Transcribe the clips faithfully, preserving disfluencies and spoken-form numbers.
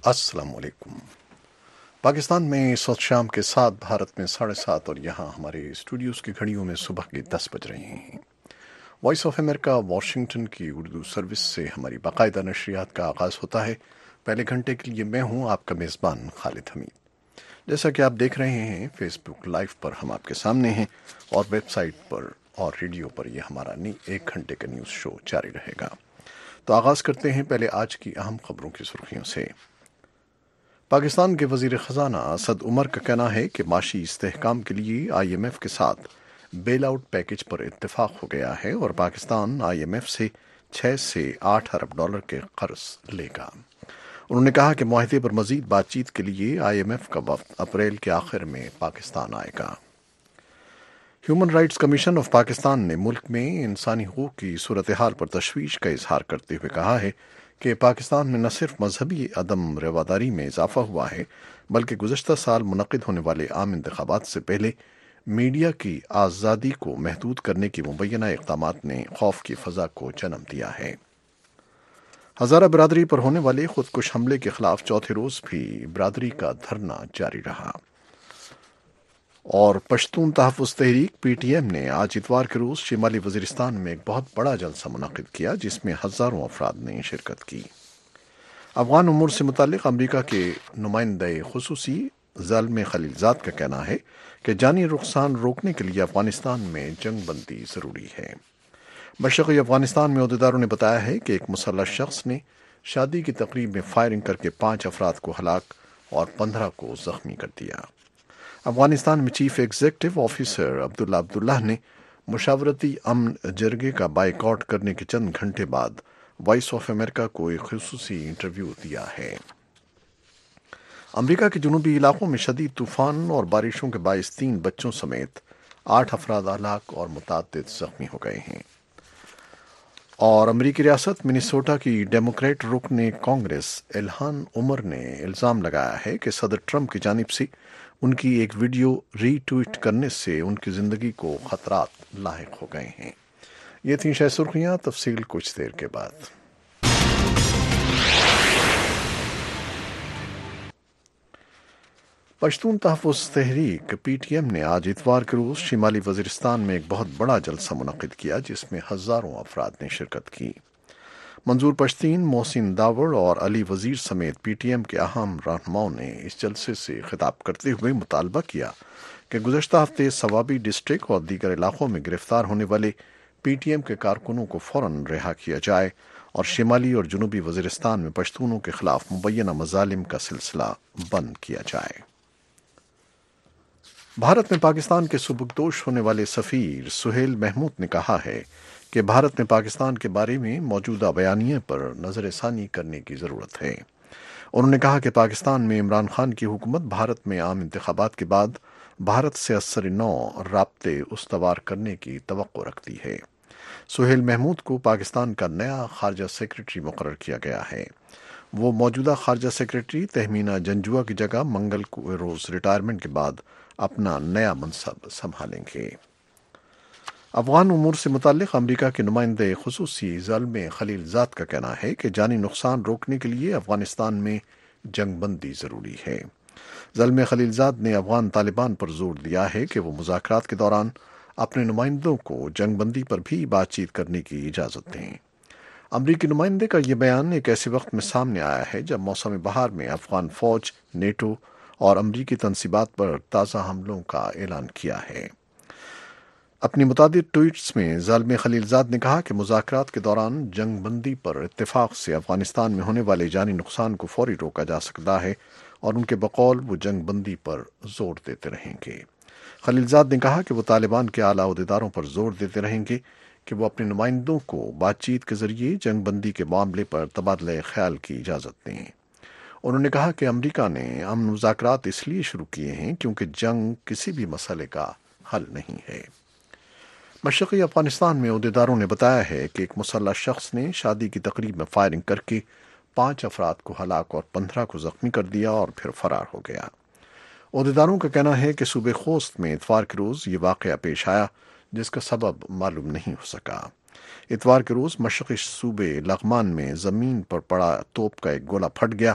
السلام علیکم۔ پاکستان میں اس وقت شام کے سات، بھارت میں ساڑھے سات، اور یہاں ہمارے اسٹوڈیوز کی گھڑیوں میں صبح کے دس بج رہے ہیں۔ وائس آف امریکہ واشنگٹن کی اردو سروس سے ہماری باقاعدہ نشریات کا آغاز ہوتا ہے۔ پہلے گھنٹے کے لیے میں ہوں آپ کا میزبان خالد حمید۔ جیسا کہ آپ دیکھ رہے ہیں فیس بک لائیو پر ہم آپ کے سامنے ہیں، اور ویب سائٹ پر اور ریڈیو پر یہ ہمارا ایک گھنٹے کا نیوز شو جاری رہے گا۔ تو آغاز کرتے ہیں پہلے آج کی اہم خبروں کی سرخیوں سے۔ پاکستان کے وزیر خزانہ اسد عمر کا کہنا ہے کہ معاشی استحکام کے لیے آئی ایم ایف کے ساتھ بیل آؤٹ پیکج پر اتفاق ہو گیا ہے اور پاکستان آئی ایم ایف سے چھ سے آٹھ ارب ڈالر کے قرض لے گا۔ انہوں نے کہا کہ معاہدے پر مزید بات چیت کے لیے آئی ایم ایف کا وفد اپریل کے آخر میں پاکستان آئے گا۔ Human rights commission of Pakistan نے ملک میں انسانی حقوق کی صورتحال پر تشویش کا اظہار کرتے ہوئے کہا ہے کہ پاکستان میں نہ صرف مذہبی عدم رواداری میں اضافہ ہوا ہے بلکہ گزشتہ سال منعقد ہونے والے عام انتخابات سے پہلے میڈیا کی آزادی کو محدود کرنے کے مبینہ اقدامات نے خوف کی فضا کو جنم دیا ہے۔ ہزارہ برادری پر ہونے والے خودکش حملے کے خلاف چوتھے روز بھی برادری کا دھرنا جاری رہا، اور پشتون تحفظ تحریک پی ٹی ایم نے آج اتوار کے روز شمالی وزیرستان میں ایک بہت بڑا جلسہ منعقد کیا جس میں ہزاروں افراد نے شرکت کی۔ افغان امور سے متعلق امریکہ کے نمائندہ خصوصی زلمے خلیلزاد کا کہنا ہے کہ جانی نقصان روکنے کے لیے افغانستان میں جنگ بندی ضروری ہے۔ مشرقی افغانستان میں عہدیداروں نے بتایا ہے کہ ایک مسلح شخص نے شادی کی تقریب میں فائرنگ کر کے پانچ افراد کو ہلاک اور پندرہ کو زخمی کر دیا۔ افغانستان میں chief executive officer Abdullah Abdullah نے مشاورتی امن جرگے کا بائیکاٹ کرنے کے چند گھنٹے بعد وائس آف امریکہ کو ایک خصوصی انٹرویو دیا ہے۔ امریکہ کے جنوبی علاقوں میں شدید طوفان اور بارشوں کے باعث تین بچوں سمیت آٹھ افراد ہلاک اور متعدد زخمی ہو گئے ہیں۔ اور امریکی ریاست منیسوٹا کی ڈیموکریٹ رکن کانگریس الہان عمر نے الزام لگایا ہے کہ صدر ٹرمپ کی جانب سے ان کی ایک ویڈیو ری ٹویٹ کرنے سے ان کی زندگی کو خطرات لاحق ہو گئے ہیں۔ یہ تھیں شہ سرخیاں، تفصیل کچھ دیر کے بعد۔ پشتون تحفظ تحریک پی ٹی ایم نے آج اتوار کے روز شمالی وزیرستان میں ایک بہت بڑا جلسہ منعقد کیا جس میں ہزاروں افراد نے شرکت کی۔ منظور پشتین، محسن داوڑ اور علی وزیر سمیت پی ٹی ایم کے اہم رہنماؤں نے اس جلسے سے خطاب کرتے ہوئے مطالبہ کیا کہ گزشتہ ہفتے ثوابی ڈسٹرکٹ اور دیگر علاقوں میں گرفتار ہونے والے پی ٹی ایم کے کارکنوں کو فوراً رہا کیا جائے اور شمالی اور جنوبی وزیرستان میں پشتونوں کے خلاف مبینہ مظالم کا سلسلہ بند کیا جائے۔ بھارت میں پاکستان کے سبکدوش ہونے والے سفیر سہیل محمود نے کہا ہے کہ بھارت میں پاکستان کے بارے میں موجودہ بیانیے پر نظر ثانی کرنے کی ضرورت ہے۔ انہوں نے کہا کہ پاکستان میں عمران خان کی حکومت بھارت میں عام انتخابات کے بعد بھارت سے اثر نو رابطے استوار کرنے کی توقع رکھتی ہے۔ سہیل محمود کو پاکستان کا نیا خارجہ سیکرٹری مقرر کیا گیا ہے۔ وہ موجودہ خارجہ سیکرٹری تہمینہ جنجوعہ کی جگہ منگل کو روز ریٹائرمنٹ کے بعد اپنا نیا منصب سنبھالیں گے۔ افغان امور سے متعلق امریکہ کے نمائندہ خصوصی زلمے خلیلزاد کا کہنا ہے کہ جانی نقصان روکنے کے لیے افغانستان میں جنگ بندی ضروری ہے۔ زلمے خلیلزاد نے افغان طالبان پر زور دیا ہے کہ وہ مذاکرات کے دوران اپنے نمائندوں کو جنگ بندی پر بھی بات چیت کرنے کی اجازت دیں۔ امریکی نمائندے کا یہ بیان ایک ایسے وقت میں سامنے آیا ہے جب موسم بہار میں افغان فوج، نیٹو اور امریکی تنصیبات پر تازہ حملوں کا اعلان کیا ہے۔ اپنی متعدد ٹویٹس میں زلمے خلیلزاد نے کہا کہ مذاکرات کے دوران جنگ بندی پر اتفاق سے افغانستان میں ہونے والے جانی نقصان کو فوری روکا جا سکتا ہے، اور ان کے بقول وہ جنگ بندی پر زور دیتے رہیں گے۔ خلیلزاد نے کہا کہ وہ طالبان کے اعلیٰ عہدیداروں پر زور دیتے رہیں گے کہ وہ اپنے نمائندوں کو بات چیت کے ذریعے جنگ بندی کے معاملے پر تبادلہ خیال کی اجازت دیں۔ انہوں نے کہا کہ امریکہ نے امن مذاکرات اس لیے شروع کیے ہیں کیونکہ جنگ کسی بھی مسئلے کا حل نہیں ہے۔ مشرقی افغانستان میں عہدیداروں نے بتایا ہے کہ ایک مسلح شخص نے شادی کی تقریب میں فائرنگ کر کے پانچ افراد کو ہلاک اور پندرہ کو زخمی کر دیا اور پھر فرار ہو گیا۔ عہدیداروں کا کہنا ہے کہ صوبے خوست میں اتوار کے روز یہ واقعہ پیش آیا جس کا سبب معلوم نہیں ہو سکا۔ اتوار کے روز مشرقی صوبے لغمان میں زمین پر پڑا توپ کا ایک گولہ پھٹ گیا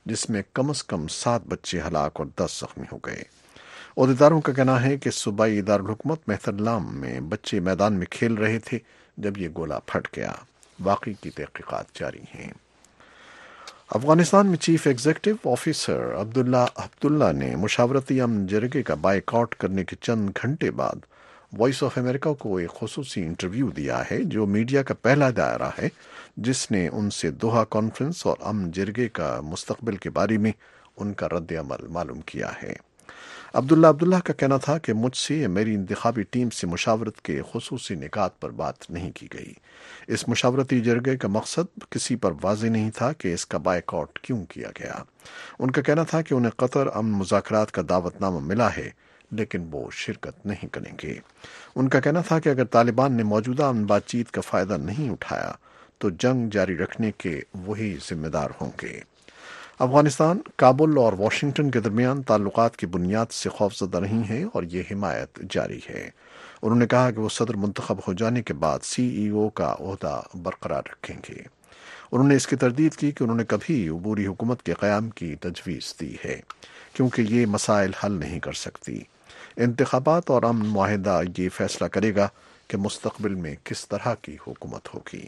جس میں کم از کم سات بچے ہلاک اور دس زخمی ہو گئے۔ عہدیداروں کا کہنا ہے کہ صوبائی دارالحکومت مہترلام میں بچے میدان میں کھیل رہے تھے جب یہ گولہ پھٹ گیا۔ واقعی کی تحقیقات جاری ہیں۔ افغانستان میں chief executive officer Abdullah Abdullah نے مشاورتی امن جرگے کا بائیک آؤٹ کرنے کے چند گھنٹے بعد وائس آف امریکہ کو ایک خصوصی انٹرویو دیا ہے، جو میڈیا کا پہلا دائرہ ہے جس نے ان سے دوحہ کانفرنس اور امن جرگے کا مستقبل کے بارے میں ان کا رد عمل معلوم کیا ہے۔ عبداللہ عبداللہ کا کہنا تھا کہ مجھ سے یا میری انتخابی ٹیم سے مشاورت کے خصوصی نکات پر بات نہیں کی گئی۔ اس مشاورتی جرگے کا مقصد کسی پر واضح نہیں تھا کہ اس کا بائیک آؤٹ کیوں کیا گیا۔ ان کا کہنا تھا کہ انہیں قطر امن مذاکرات کا دعوت نامہ ملا ہے لیکن وہ شرکت نہیں کریں گے۔ ان کا کہنا تھا کہ اگر طالبان نے موجودہ امن بات چیت کا فائدہ نہیں اٹھایا تو جنگ جاری رکھنے کے وہی ذمہ دار ہوں گے۔ افغانستان کابل اور واشنگٹن کے درمیان تعلقات کی بنیاد سے خوفزدہ نہیں ہے اور یہ حمایت جاری ہے۔ انہوں نے کہا کہ وہ صدر منتخب ہو جانے کے بعد سی ای او کا عہدہ برقرار رکھیں گے۔ انہوں نے اس کی تردید کی کہ انہوں نے کبھی عبوری حکومت کے قیام کی تجویز دی ہے کیونکہ یہ مسائل حل نہیں کر سکتی۔ انتخابات اور امن معاہدہ یہ فیصلہ کرے گا کہ مستقبل میں کس طرح کی حکومت ہوگی۔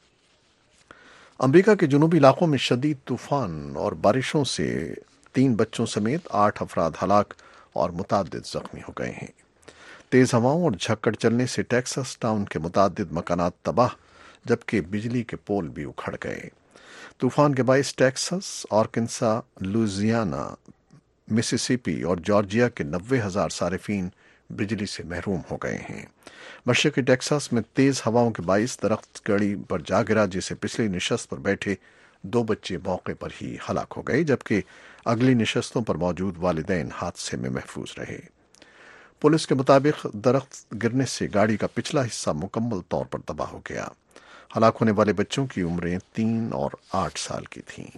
امریکہ کے جنوبی علاقوں میں شدید طوفان اور بارشوں سے تین بچوں سمیت آٹھ افراد ہلاک اور متعدد زخمی ہو گئے ہیں۔ تیز ہواؤں اور جھکڑ چلنے سے ٹیکساس ٹاؤن کے متعدد مکانات تباہ جبکہ بجلی کے پول بھی اکھڑ گئے۔ طوفان کے باعث ٹیکساس، آرکنسا، لوئیزیانا، مسیسپی اور جارجیا کے نوے ہزار صارفین بجلی سے محروم ہو گئے ہیں۔ مشرقی ٹیکساس میں تیز ہواؤں کے باعث درخت گڑی پر جا گرا جسے پچھلی نشست پر بیٹھے دو بچے موقع پر ہی ہلاک ہو گئے جبکہ اگلی نشستوں پر موجود والدین حادثے میں محفوظ رہے۔ پولیس کے مطابق درخت گرنے سے گاڑی کا پچھلا حصہ مکمل طور پر تباہ ہو گیا۔ ہلاک ہونے والے بچوں کی عمریں تین اور آٹھ سال کی تھیں۔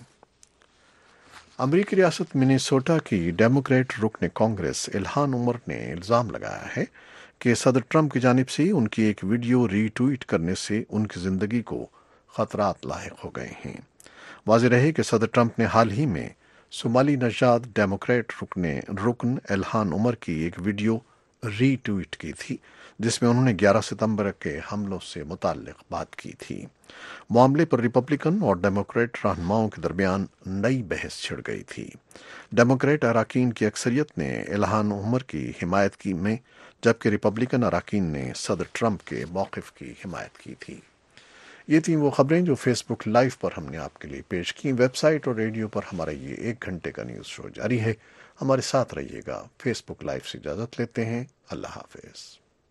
امریکی ریاست منیسوٹا کی ڈیموکریٹ رکن کانگریس الہان عمر نے الزام لگایا ہے کہ صدر ٹرمپ کی جانب سے ان کی ایک ویڈیو ری ٹویٹ کرنے سے ان کی زندگی کو خطرات لاحق ہو گئے ہیں۔ واضح رہے کہ صدر ٹرمپ نے حال ہی میں صومالی نژاد ڈیموکریٹ رکن رکن الہان عمر کی ایک ویڈیو ری ٹویٹ کی تھی جس میں انہوں نے گیارہ ستمبر کے حملوں سے متعلق بات کی تھی۔ معاملے پر ریپبلکن اور ڈیموکریٹ رہنماؤں کے درمیان نئی بحث چھڑ گئی تھی۔ ڈیموکریٹ اراکین کی اکثریت نے الہان عمر کی حمایت کی میں جبکہ ریپبلکن اراکین نے صدر ٹرمپ کے موقف کی حمایت کی تھی۔ یہ تھیں وہ خبریں جو فیس بک لائیو پر ہم نے آپ کے لیے پیش کی۔ ویب سائٹ اور ریڈیو پر ہمارا یہ ایک گھنٹے کا نیوز شو جاری ہے۔ ہمارے ساتھ رہیے گا۔ فیس بک لائیو سے اجازت لیتے ہیں۔ اللہ حافظ۔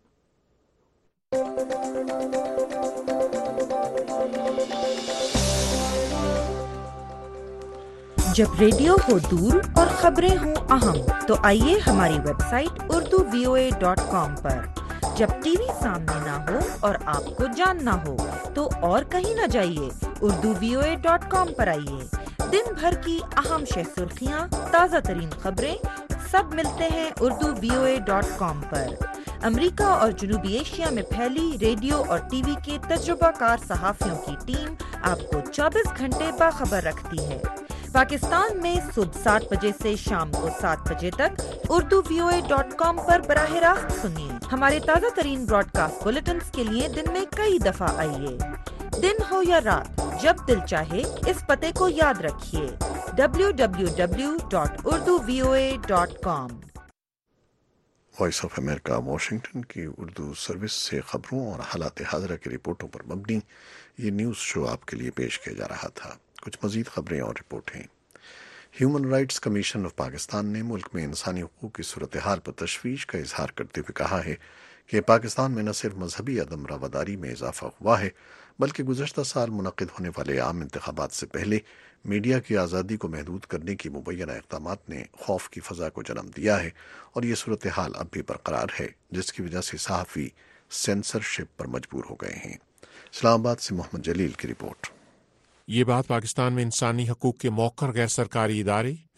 جب ریڈیو ہو دور اور خبریں ہوں اہم تو آئیے ہماری website Urdu V O A dot com پر۔ جب ٹی وی سامنے نہ ہو اور آپ کو جاننا ہو تو اور کہیں نہ جائیے، Urdu V O A dot com پر آئیے۔ دن بھر کی اہم شہ سرخیاں، تازہ ترین خبریں سب ملتے ہیں Urdu V O A dot com پر۔ امریکہ اور جنوبی ایشیا میں پھیلی ریڈیو اور ٹی وی کے تجربہ کار صحافیوں کی ٹیم آپ کو چوبیس گھنٹے باخبر رکھتی ہے۔ پاکستان میں صبح سات بجے سے شام کو سات بجے تک Urdu V O A dot com پر براہ راست سنیے۔ ہمارے تازہ ترین براڈ کاسٹ بلیٹنز کے لیے دن میں کئی دفعہ آئیے۔ دن ہو یا رات، جب دل چاہے اس پتے کو یاد رکھیے، W W W dot Urdu V O A dot com. Voice of America Washington کی اردو سروس سے خبروں اور حالات حاضرہ کی رپورٹوں پر مبنی یہ نیوز شو آپ کے لیے پیش کیا جا رہا تھا۔ کچھ مزید خبریں اور رپورٹیں۔ Human rights commission of Pakistan نے ملک میں انسانی حقوق کی صورتحال پر تشویش کا اظہار کرتے ہوئے کہا ہے کہ پاکستان میں نہ صرف مذہبی عدم رواداری میں اضافہ ہوا ہے بلکہ گزشتہ سال منعقد ہونے والے عام انتخابات سے پہلے میڈیا کی آزادی کو محدود کرنے کی مبینہ اقدامات نے خوف کی فضا کو جنم دیا ہے اور یہ صورتحال اب بھی برقرار ہے جس کی وجہ سے صحافی سینسرشپ پر مجبور ہو گئے ہیں۔ اسلام آباد سے محمد جلیل کی رپورٹ۔ یہ بات پاکستان میں انسانی حقوق کے موقر غیر سرکاری ادارے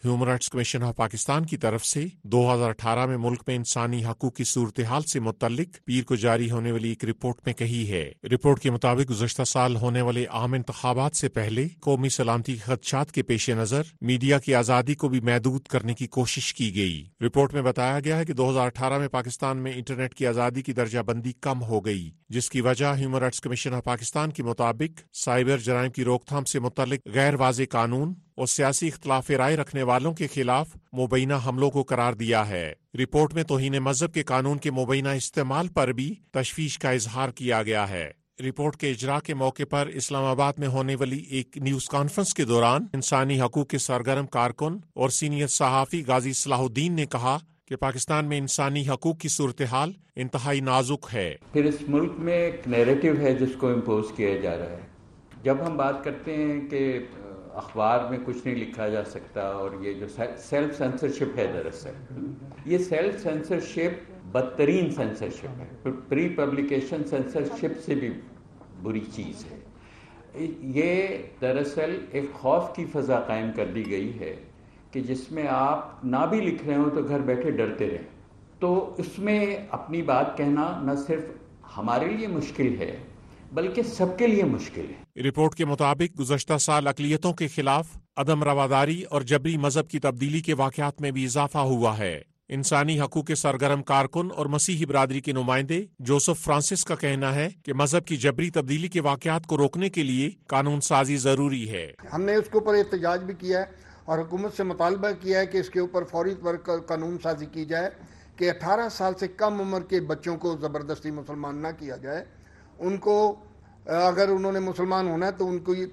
human rights commission of Pakistan کی طرف سے دو ہزار اٹھارہ میں ملک میں انسانی حقوق کی صورتحال سے متعلق پیر کو جاری ہونے والی ایک رپورٹ میں کہی ہے۔ رپورٹ کے مطابق گزشتہ سال ہونے والے عام انتخابات سے پہلے قومی سلامتی کے خدشات کے پیش نظر میڈیا کی آزادی کو بھی محدود کرنے کی کوشش کی گئی۔ رپورٹ میں بتایا گیا ہے کہ دو ہزار اٹھارہ میں پاکستان میں انٹرنیٹ کی آزادی کی درجہ بندی کم ہو گئی، جس کی وجہ human rights commission of Pakistan کے مطابق سائبر جرائم کی روک تھام سے متعلق غیر واضح قانون اور سیاسی اختلاف رائے رکھنے والوں کے خلاف مبینہ حملوں کو قرار دیا ہے۔ رپورٹ میں توہین مذہب کے قانون کے مبینہ استعمال پر بھی تشویش کا اظہار کیا گیا ہے۔ رپورٹ کے اجرا کے موقع پر اسلام آباد میں ہونے والی ایک نیوز کانفرنس کے دوران انسانی حقوق کے سرگرم کارکن اور سینئر صحافی غازی صلاح الدین نے کہا کہ پاکستان میں انسانی حقوق کی صورتحال انتہائی نازک ہے۔ پھر اس ملک میں ایک نیریٹو ہے جس کو امپوز کیا جا رہا ہے۔ جب ہم بات کرتے ہیں کہ اخبار میں کچھ نہیں لکھا جا سکتا اور یہ جو سیلف سینسرشپ ہے، دراصل یہ سیلف سینسرشپ بدترین سینسرشپ ہے، پری پبلیکیشن سینسرشپ سے بھی بری چیز ہے۔ یہ دراصل ایک خوف کی فضا قائم کر دی گئی ہے کہ جس میں آپ نہ بھی لکھ رہے ہوں تو گھر بیٹھے ڈرتے رہیں، تو اس میں اپنی بات کہنا نہ صرف ہمارے لیے مشکل ہے بلکہ سب کے لیے مشکل ہے۔ رپورٹ کے مطابق گزشتہ سال اقلیتوں کے خلاف عدم رواداری اور جبری مذہب کی تبدیلی کے واقعات میں بھی اضافہ ہوا ہے۔ انسانی حقوق کے سرگرم کارکن اور مسیحی برادری کے نمائندے جوزف فرانسس کا کہنا ہے کہ مذہب کی جبری تبدیلی کے واقعات کو روکنے کے لیے قانون سازی ضروری ہے۔ ہم نے اس کے اوپر احتجاج بھی کیا ہے اور حکومت سے مطالبہ کیا ہے کہ اس کے اوپر فوری طور پر قانون سازی کی جائے کہ اٹھارہ سال سے کم عمر کے بچوں کو زبردستی مسلمان نہ کیا جائے۔ ان کو اگر انہوں نے مسلمان ہونا ہے تو ان کو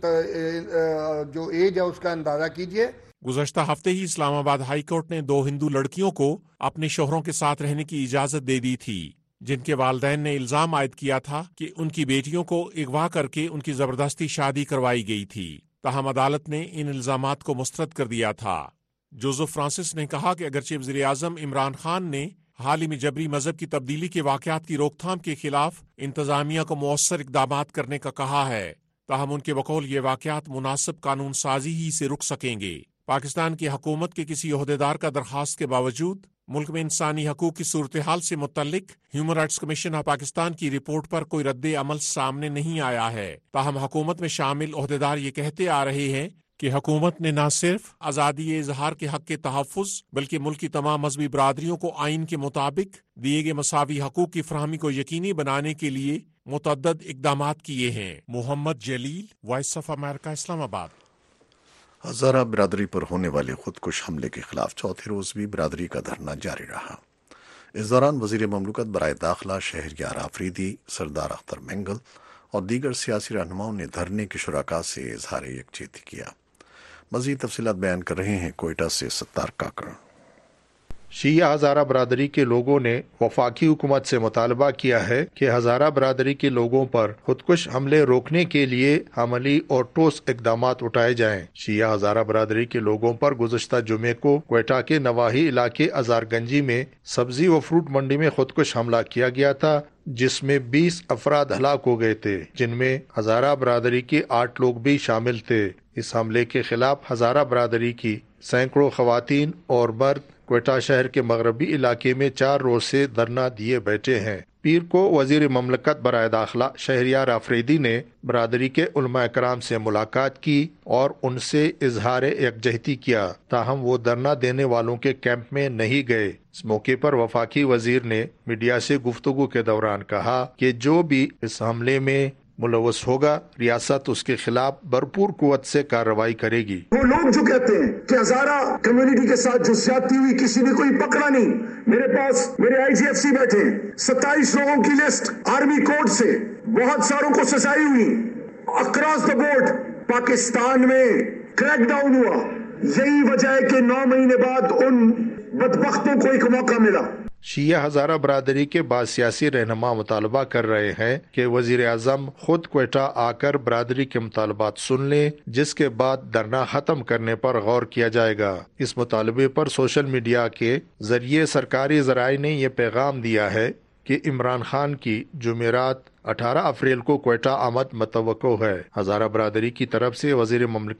جو ایج ہے اس کا اندازہ کیجئے۔ گزشتہ ہفتے ہی اسلام آباد ہائی کورٹ نے دو ہندو لڑکیوں کو اپنے شوہروں کے ساتھ رہنے کی اجازت دے دی تھی، جن کے والدین نے الزام عائد کیا تھا کہ ان کی بیٹیوں کو اغوا کر کے ان کی زبردستی شادی کروائی گئی تھی۔ تاہم عدالت نے ان الزامات کو مسترد کر دیا تھا۔ جوزف فرانسس نے کہا کہ اگرچہ وزیر اعظم عمران خان نے حال ہی میں جبری مذہب کی تبدیلی کے واقعات کی روک تھام کے خلاف انتظامیہ کو مؤثر اقدامات کرنے کا کہا ہے، تاہم ان کے بقول یہ واقعات مناسب قانون سازی ہی سے رک سکیں گے۔ پاکستان کی حکومت کے کسی عہدیدار کا درخواست کے باوجود ملک میں انسانی حقوق کی صورتحال سے متعلق human rights commission of Pakistan کی رپورٹ پر کوئی رد عمل سامنے نہیں آیا ہے۔ تاہم حکومت میں شامل عہدیدار یہ کہتے آ رہے ہیں کہ حکومت نے نہ صرف آزادی اظہار کے حق کے تحفظ بلکہ ملک کی تمام مذہبی برادریوں کو آئین کے مطابق دیے گئے مساوی حقوق کی فراہمی کو یقینی بنانے کے لیے متعدد اقدامات کیے ہیں۔ محمد جلیل، وائس آف امریکہ، اسلام آباد۔ ہزارہ برادری پر ہونے والے خودکش حملے کے خلاف چوتھے روز بھی برادری کا دھرنا جاری رہا۔ اس دوران وزیر مملکت برائے داخلہ شہریار آفریدی، سردار اختر مینگل اور دیگر سیاسی رہنماؤں نے دھرنے کے شرکاء سے اظہار یکجہتی کیا۔ مزید تفصیلات بیان کر رہے ہیں کوئٹہ سے ستار کاکڑ۔ شیعہ ہزارہ برادری کے لوگوں نے وفاقی حکومت سے مطالبہ کیا ہے کہ ہزارہ برادری کے لوگوں پر خودکش حملے روکنے کے لیے عملی اور ٹھوس اقدامات اٹھائے جائیں۔ شیعہ ہزارہ برادری کے لوگوں پر گزشتہ جمعے کو کوئٹہ کے نواحی علاقے ازار گنجی میں سبزی و فروٹ منڈی میں خودکش حملہ کیا گیا تھا، جس میں بیس افراد ہلاک ہو گئے تھے، جن میں ہزارہ برادری کے آٹھ لوگ بھی شامل تھے۔ اس حملے کے خلاف ہزارہ برادری کی سینکڑوں خواتین اور مرد کوئٹہ شہر کے مغربی علاقے میں چار روز سے دھرنا دیے بیٹھے ہیں۔ پیر کو وزیر مملکت برائے داخلہ شہریار آفریدی نے برادری کے علماء کرام سے ملاقات کی اور ان سے اظہار یکجہتی کیا، تاہم وہ دھرنا دینے والوں کے کیمپ میں نہیں گئے۔ اس موقع پر وفاقی وزیر نے میڈیا سے گفتگو کے دوران کہا کہ جو بھی اس حملے میں ملوث ہوگا، ریاست اس کے خلاف بھرپور قوت سے کارروائی کرے گی۔ وہ لوگ جو کہتے ہیں کہ ہزارہ کمیونٹی کے ساتھ جو زیادتی ہوئی کسی نے کوئی پکڑا نہیں، میرے پاس میرے آئی جی ایف سی بیٹھے ہیں، ستائیس لوگوں کی لسٹ آرمی کوڈ سے، بہت ساروں کو سزائیں ہوئی، اکراس دا بورڈ پاکستان میں کریک ڈاؤن ہوا۔ یہی وجہ ہے کہ نو مہینے بعد ان بدبختوں کو ایک موقع ملا۔ شیعہ ہزارہ برادری کے بعض سیاسی رہنما مطالبہ کر رہے ہیں کہ وزیر اعظم خود کوئٹہ آ کر برادری کے مطالبات سن لیں، جس کے بعد دھرنا ختم کرنے پر غور کیا جائے گا۔ اس مطالبے پر سوشل میڈیا کے ذریعے سرکاری ذرائع نے یہ پیغام دیا ہے کہ عمران خان کی جمعرات اٹھارہ اپریل کو کوئٹہ آمد متوقع ہے۔ ہزارہ برادری کی طرف سے وزیر مملکت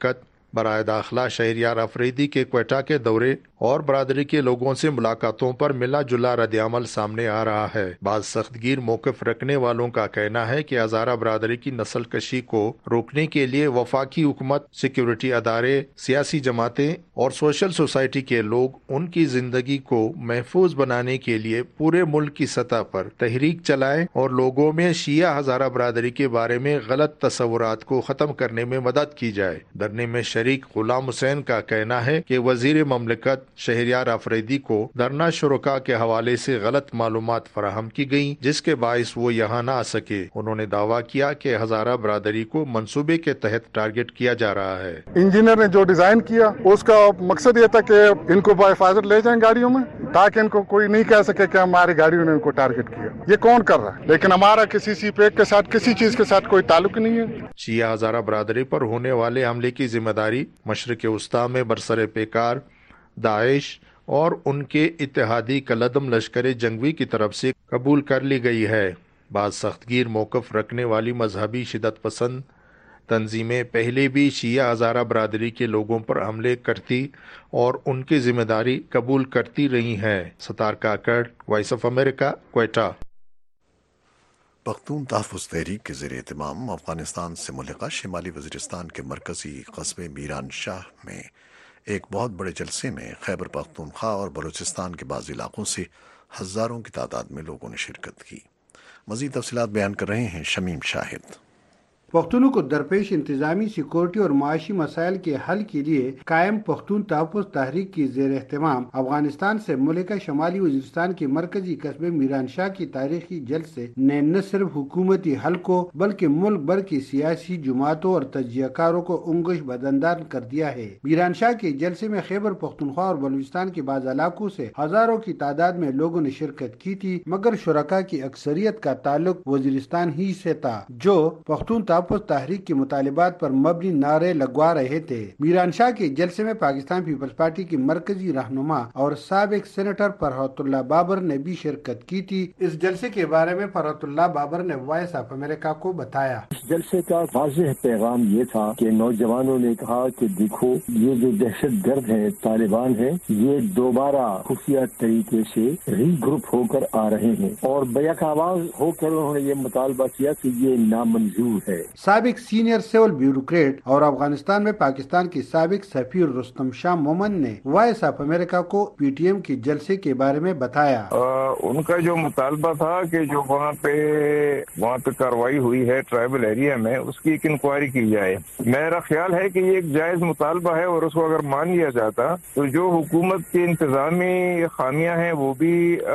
برائے داخلہ شہریار افریدی کے کوئٹہ کے دورے اور برادری کے لوگوں سے ملاقاتوں پر ملا جلا رد عمل سامنے آ رہا ہے۔ بعض سخت گیر موقف رکھنے والوں کا کہنا ہے کہ ہزارہ برادری کی نسل کشی کو روکنے کے لیے وفاقی حکومت، سیکیورٹی ادارے، سیاسی جماعتیں اور سوشل سوسائٹی کے لوگ ان کی زندگی کو محفوظ بنانے کے لیے پورے ملک کی سطح پر تحریک چلائیں اور لوگوں میں شیعہ ہزارہ برادری کے بارے میں غلط تصورات کو ختم کرنے میں مدد کی جائے۔ دھرنے میں شریک غلام حسین کا کہنا ہے کہ وزیر مملکت شہریار افریدی کو دھرنا شرکا کے حوالے سے غلط معلومات فراہم کی گئیں، جس کے باعث وہ یہاں نہ آ سکے۔ انہوں نے دعویٰ کیا کہ ہزارہ برادری کو منصوبے کے تحت ٹارگٹ کیا جا رہا ہے۔ انجینئر نے جو ڈیزائن کیا اس کا مقصد یہ تھا کہ ان کو بحفاظت لے جائیں گاڑیوں میں، تاکہ ان کو کوئی نہیں کہہ سکے کہ ہماری گاڑیوں نے ان کو ٹارگٹ کیا۔ یہ کون کر رہا ہے؟ لیکن ہمارا کسی سی پیک کے ساتھ کسی چیز کے ساتھ کوئی تعلق نہیں ہے۔ شیعہ ہزارہ برادری پر ہونے والے حملے کی ذمہ داری مشرق وسطیٰ میں برسر پیکار داعش اور ان کے اتحادی کالعدم لشکر جنگوی کی طرف سے قبول کر لی گئی ہے۔ بعض سخت گیر موقف رکھنے والی مذہبی شدت پسند تنظیمیں پہلے بھی شیعہ ہزارہ برادری کے لوگوں پر حملے کرتی اور ان کی ذمہ داری قبول کرتی رہی ہیں۔ Sattar Kakar, voice of America, Quetta. Pakhtun Tahaffuz Tehreek کے زیر اہتمام افغانستان سے ملحقہ شمالی وزیرستان کے مرکزی قصبے میران شاہ میں ایک بہت بڑے جلسے میں خیبر پختونخوا اور بلوچستان کے بعض علاقوں سے ہزاروں کی تعداد میں لوگوں نے شرکت کی۔ مزید تفصیلات بیان کر رہے ہیں شمیم شاہد۔ پختونوں کو درپیش انتظامی، سیکورٹی اور معاشی مسائل کے حل کے لیے قائم پختون تحفظ تحریک کی زیر اہتمام افغانستان سے ملکہ شمالی وزیرستان کے مرکزی قصبے میران شاہ کی تاریخی جلسے نے نہ صرف حکومتی حل کو بلکہ ملک بھر کی سیاسی جماعتوں اور تجزیہ کاروں کو انگش بدندار کر دیا ہے۔ میران شاہ کے جلسے میں خیبر پختونخوا اور بلوچستان کے بعض علاقوں سے ہزاروں کی تعداد میں لوگوں نے شرکت کی تھی، مگر شرکاء کی اکثریت کا تعلق وزیرستان ہی سے تھا، جو پختون تحفظ تحریک کے مطالبات پر مبنی نعرے لگوا رہے تھے۔ میران شاہ کے جلسے میں پاکستان پیپلز پارٹی کی مرکزی رہنما اور سابق سینیٹر فرحت اللہ بابر نے بھی شرکت کی تھی۔ اس جلسے کے بارے میں فرحت اللہ بابر نے وائس آف امریکہ کو بتایا۔ اس جلسے کا واضح پیغام یہ تھا کہ نوجوانوں نے کہا کہ دیکھو یہ جو دہشت گرد ہیں، طالبان ہیں، یہ دوبارہ خفیہ طریقے سے ری گروپ ہو کر آ رہے ہیں، اور بیک آواز ہو کر انہوں نے یہ مطالبہ کیا کہ یہ نامنظور ہے۔ سابق سینئر سول بیوروکریٹ اور افغانستان میں پاکستان کے سابق سفیر رستم شاہ مومن نے وائس آف امریکہ کو پی ٹی ایم کے جلسے کے بارے میں بتایا۔ ان کا جو مطالبہ تھا کہ جو وہاں پہ وہاں پہ کاروائی ہوئی ہے ٹرائبل ایریا میں، اس کی ایک انکوائری کی جائے۔ میرا خیال ہے کہ یہ ایک جائز مطالبہ ہے، اور اس کو اگر مان لیا جاتا تو جو حکومت کی انتظامی خامیاں ہیں وہ بھی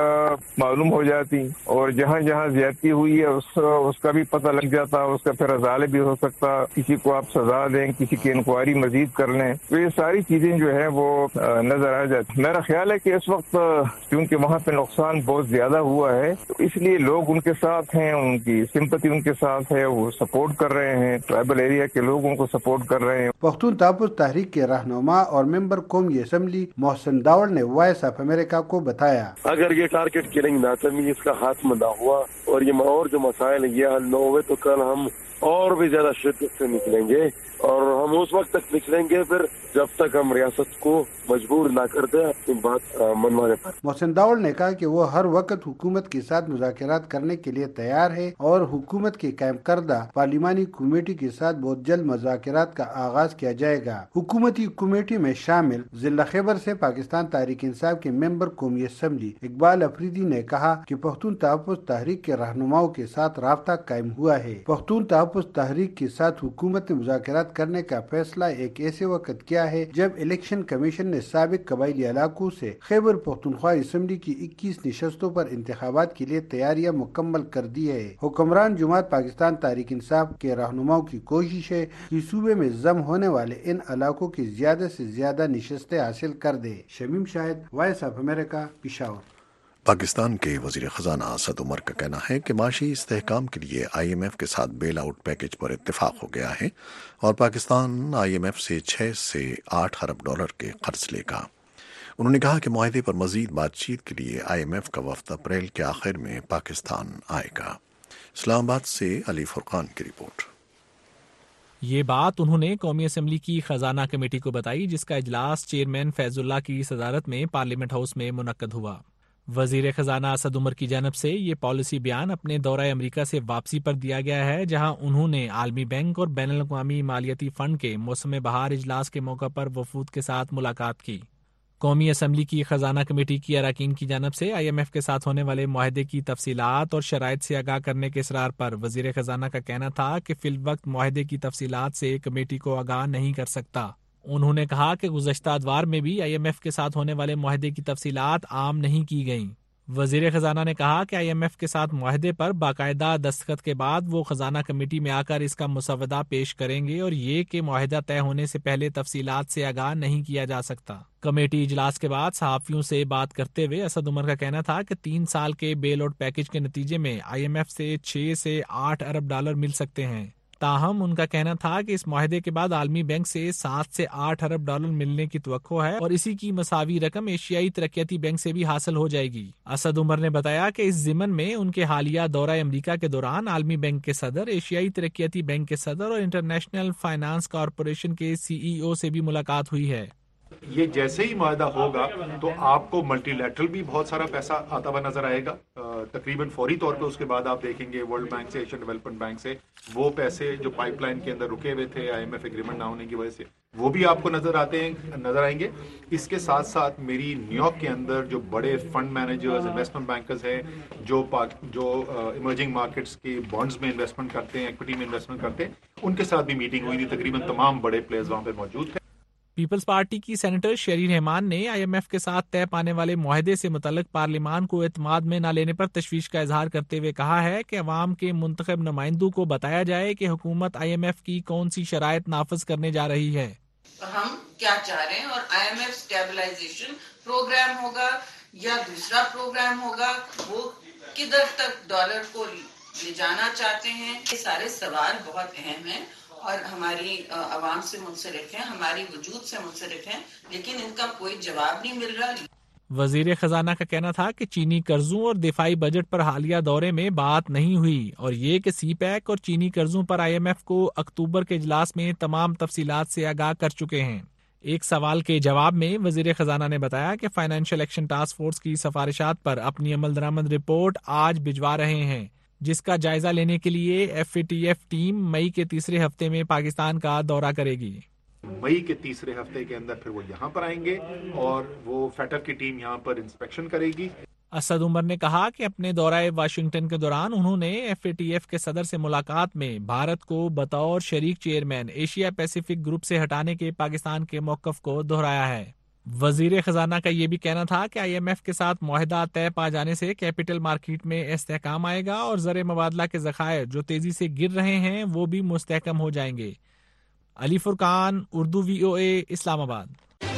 معلوم ہو جاتی، اور جہاں جہاں زیادتی ہوئی ہے اس, اس کا بھی پتہ لگ جاتا، اس کا پھر ازالے بھی ہو سکتا، کسی کو آپ سزا دیں، کسی کی انکوائری مزید کر لیں، تو یہ ساری چیزیں جو ہے وہ نظر آ جاتی۔ میرا خیال ہے کہ اس وقت کیونکہ وہاں پہ نقصان بہت زیادہ ہوا ہے، تو اس لیے لوگ ان کے ساتھ ہیں، ان کی سمپتی ان کے ساتھ ہے، وہ سپورٹ کر رہے ہیں، ٹرائبل ایریا کے لوگوں کو سپورٹ کر رہے ہیں۔ پختون تحفظ تحریک کے رہنما اور ممبر قومی اسمبلی محسن داوڑ نے وائس آف امریکہ کو بتایا، اگر یہ ٹارگٹ کلنگ نہ تمی اس کا خاتمہ نہ ہوا اور یہ اور جو مسائل یہ حل نہ ہوئے، تو کل ہم اور بھی زیادہ شدت سے نکلیں گے، اور ہم اس وقت تک نکلیں گے پھر جب تک ہم ریاست کو مجبور نہ کر دیں اپنی بات منوانے پر۔ محسن داوڑ نے کہا کہ وہ ہر وقت حکومت کے ساتھ مذاکرات کرنے کے لیے تیار ہے، اور حکومت کے قائم کردہ پارلیمانی کمیٹی کے ساتھ بہت جلد مذاکرات کا آغاز کیا جائے گا۔ حکومتی کمیٹی میں شامل ضلع خیبر سے پاکستان تحریک انصاف کے ممبر قومی اسمبلی اقبال افریدی نے کہا کہ پختون تحفظ تحریک کے رہنماؤں کے ساتھ رابطہ قائم ہوا ہے۔ پختون تحفظ تحریک کے ساتھ حکومت نے مذاکرات کرنے کا فیصلہ ایک ایسے وقت کیا ہے جب الیکشن کمیشن نے سابق قبائلی علاقوں سے خیبر پختونخوا اسمبلی کی اکیس نشستوں پر انتخابات کے لیے تیاریاں مکمل کر دی ہے۔ حکمران جماعت پاکستان تحریک انصاف کے رہنماؤں کی کوشش ہے کہ صوبے میں ضم ہونے والے ان علاقوں کی زیادہ سے زیادہ نشستیں حاصل کر دے۔ Shamim Shahid, voice of America, Peshawar. Pakistan کے وزیر خزانہ اسد عمر کا کہنا ہے کہ معاشی استحکام کے لیے آئی ایم ایف کے ساتھ بیل آؤٹ پیکج پر اتفاق ہو گیا ہے، اور پاکستان آئی ایم ایف سے چھ سے آٹھ ارب ڈالر کے قرض لے گا۔ انہوں نے کہا کہ معاہدے پر مزید بات چیت کے لیے آئی ایم ایف کا وفد اپریل کے آخر میں پاکستان آئے گا۔ اسلام آباد سے علی فرقان کی رپورٹ۔ یہ بات انہوں نے قومی اسمبلی کی خزانہ کمیٹی کو بتائی، جس کا اجلاس چیئرمین فیض اللہ کی صدارت میں پارلیمنٹ ہاؤس میں منعقد ہوا۔ وزیر خزانہ اسد عمر کی جانب سے یہ پالیسی بیان اپنے دورہ امریکہ سے واپسی پر دیا گیا ہے، جہاں انہوں نے عالمی بینک اور بین الاقوامی مالیاتی فنڈ کے موسم بہار اجلاس کے موقع پر وفود کے ساتھ ملاقات کی۔ قومی اسمبلی کی خزانہ کمیٹی کی اراکین کی جانب سے آئی ایم ایف کے ساتھ ہونے والے معاہدے کی تفصیلات اور شرائط سے آگاہ کرنے کے اصرار پر وزیر خزانہ کا کہنا تھا کہ فی الوقت معاہدے کی تفصیلات سے کمیٹی کو آگاہ نہیں کر سکتا۔ انہوں نے کہا کہ گزشتہ ادوار میں بھی آئی ایم ایف کے ساتھ ہونے والے معاہدے کی تفصیلات عام نہیں کی گئیں۔ وزیر خزانہ نے کہا کہ آئی ایم ایف کے ساتھ معاہدے پر باقاعدہ دستخط کے بعد وہ خزانہ کمیٹی میں آ کر اس کا مسودہ پیش کریں گے، اور یہ کہ معاہدہ طے ہونے سے پہلے تفصیلات سے آگاہ نہیں کیا جا سکتا۔ کمیٹی اجلاس کے بعد صحافیوں سے بات کرتے ہوئے اسد عمر کا کہنا تھا کہ تین سال کے بیل آؤٹ پیکج کے نتیجے میں آئی ایم ایف سے چھ سے آٹھ ارب ڈالر مل سکتے ہیں۔ تاہم ان کا کہنا تھا کہ اس معاہدے کے بعد عالمی بینک سے سات سے آٹھ ارب ڈالر ملنے کی توقع ہے، اور اسی کی مساوی رقم ایشیائی ترقیاتی بینک سے بھی حاصل ہو جائے گی۔ اسد عمر نے بتایا کہ اس ضمن میں ان کے حالیہ دورہ امریکہ کے دوران عالمی بینک کے صدر، ایشیائی ترقیاتی بینک کے صدر اور انٹرنیشنل فائنانس کارپوریشن کے سی ای او سے بھی ملاقات ہوئی ہے۔ یہ جیسے ہی معاہدہ ہوگا تو آپ کو ملٹی لیٹرل بھی بہت سارا پیسہ آتا ہوا نظر آئے گا، تقریباً فوری طور پہ۔ اس کے بعد آپ دیکھیں گے ورلڈ بینک سے، ایشین ڈیولپمنٹ بینک سے وہ پیسے جو پائپ لائن کے اندر رکے ہوئے تھے آئی ایم ایف ایگریمنٹ نہ ہونے کی وجہ سے، وہ بھی آپ کو نظر آتے ہیں نظر آئیں گے۔ اس کے ساتھ ساتھ میری نیو یارک کے اندر جو بڑے فنڈ مینیجرز، انویسٹمنٹ بینکرز ہیں، جو جو ایمرجنگ مارکیٹس کی بانڈز میں انویسٹمنٹ کرتے ہیں، ایکوٹی میں انویسٹمنٹ کرتے ہیں، ان کے ساتھ بھی میٹنگ ہوئی تھی۔ تقریباً تمام بڑے پلیئرز وہاں پہ موجود تھے۔ پیپلز پارٹی کی سینیٹر شیری رحمان نے آئی ایم ایف کے ساتھ طے پانے والے معاہدے سے متعلق پارلیمان کو اعتماد میں نہ لینے پر تشویش کا اظہار کرتے ہوئے کہا ہے کہ عوام کے منتخب نمائندوں کو بتایا جائے کہ حکومت آئی ایم ایف کی کون سی شرائط نافذ کرنے جا رہی ہے۔ ہم کیا چاہ رہے ہیں، اور I M F stabilisation programme ہوگا یا دوسرا پروگرام ہوگا، وہ کدھر تک ڈالر کو لے جانا چاہتے ہیں، یہ سارے سوال بہت اہم ہیں اور ہماری عوام سے منسلک ہیں، ہماری وجود سے منسلک ہیں، لیکن ان کا کوئی جواب نہیں مل رہا۔ وزیر خزانہ کا کہنا تھا کہ چینی قرضوں اور دفاعی بجٹ پر حالیہ دورے میں بات نہیں ہوئی، اور یہ کہ سی پیک اور چینی قرضوں پر آئی ایم ایف کو اکتوبر کے اجلاس میں تمام تفصیلات سے آگاہ کر چکے ہیں۔ ایک سوال کے جواب میں وزیر خزانہ نے بتایا کہ فائنینشیل ایکشن ٹاسک فورس کی سفارشات پر اپنی عمل درآمد رپورٹ آج بھجوا رہے ہیں، جس کا جائزہ لینے کے لیے F A T F team مئی کے تیسرے ہفتے میں پاکستان کا دورہ کرے گی۔ مئی کے تیسرے ہفتے کے اندر پھر وہ یہاں پر آئیں گے اور وہ فیٹر کی ٹیم یہاں پر انسپیکشن کرے گی۔ اسد عمر نے کہا کہ اپنے دورہ واشنگٹن کے دوران انہوں نے ایف اے ٹی ایف کے صدر سے ملاقات میں بھارت کو بطور شریک چیئرمین ایشیا پیسیفک گروپ سے ہٹانے کے پاکستان کے موقف کو دہرایا ہے۔ وزیر خزانہ کا یہ بھی کہنا تھا کہ آئی ایم ایف کے ساتھ معاہدہ طے پا جانے سے کیپٹل مارکیٹ میں استحکام آئے گا، اور زر مبادلہ کے ذخائر جو تیزی سے گر رہے ہیں وہ بھی مستحکم ہو جائیں گے۔ علی فرقان، اردو وی او اے، اسلام آباد۔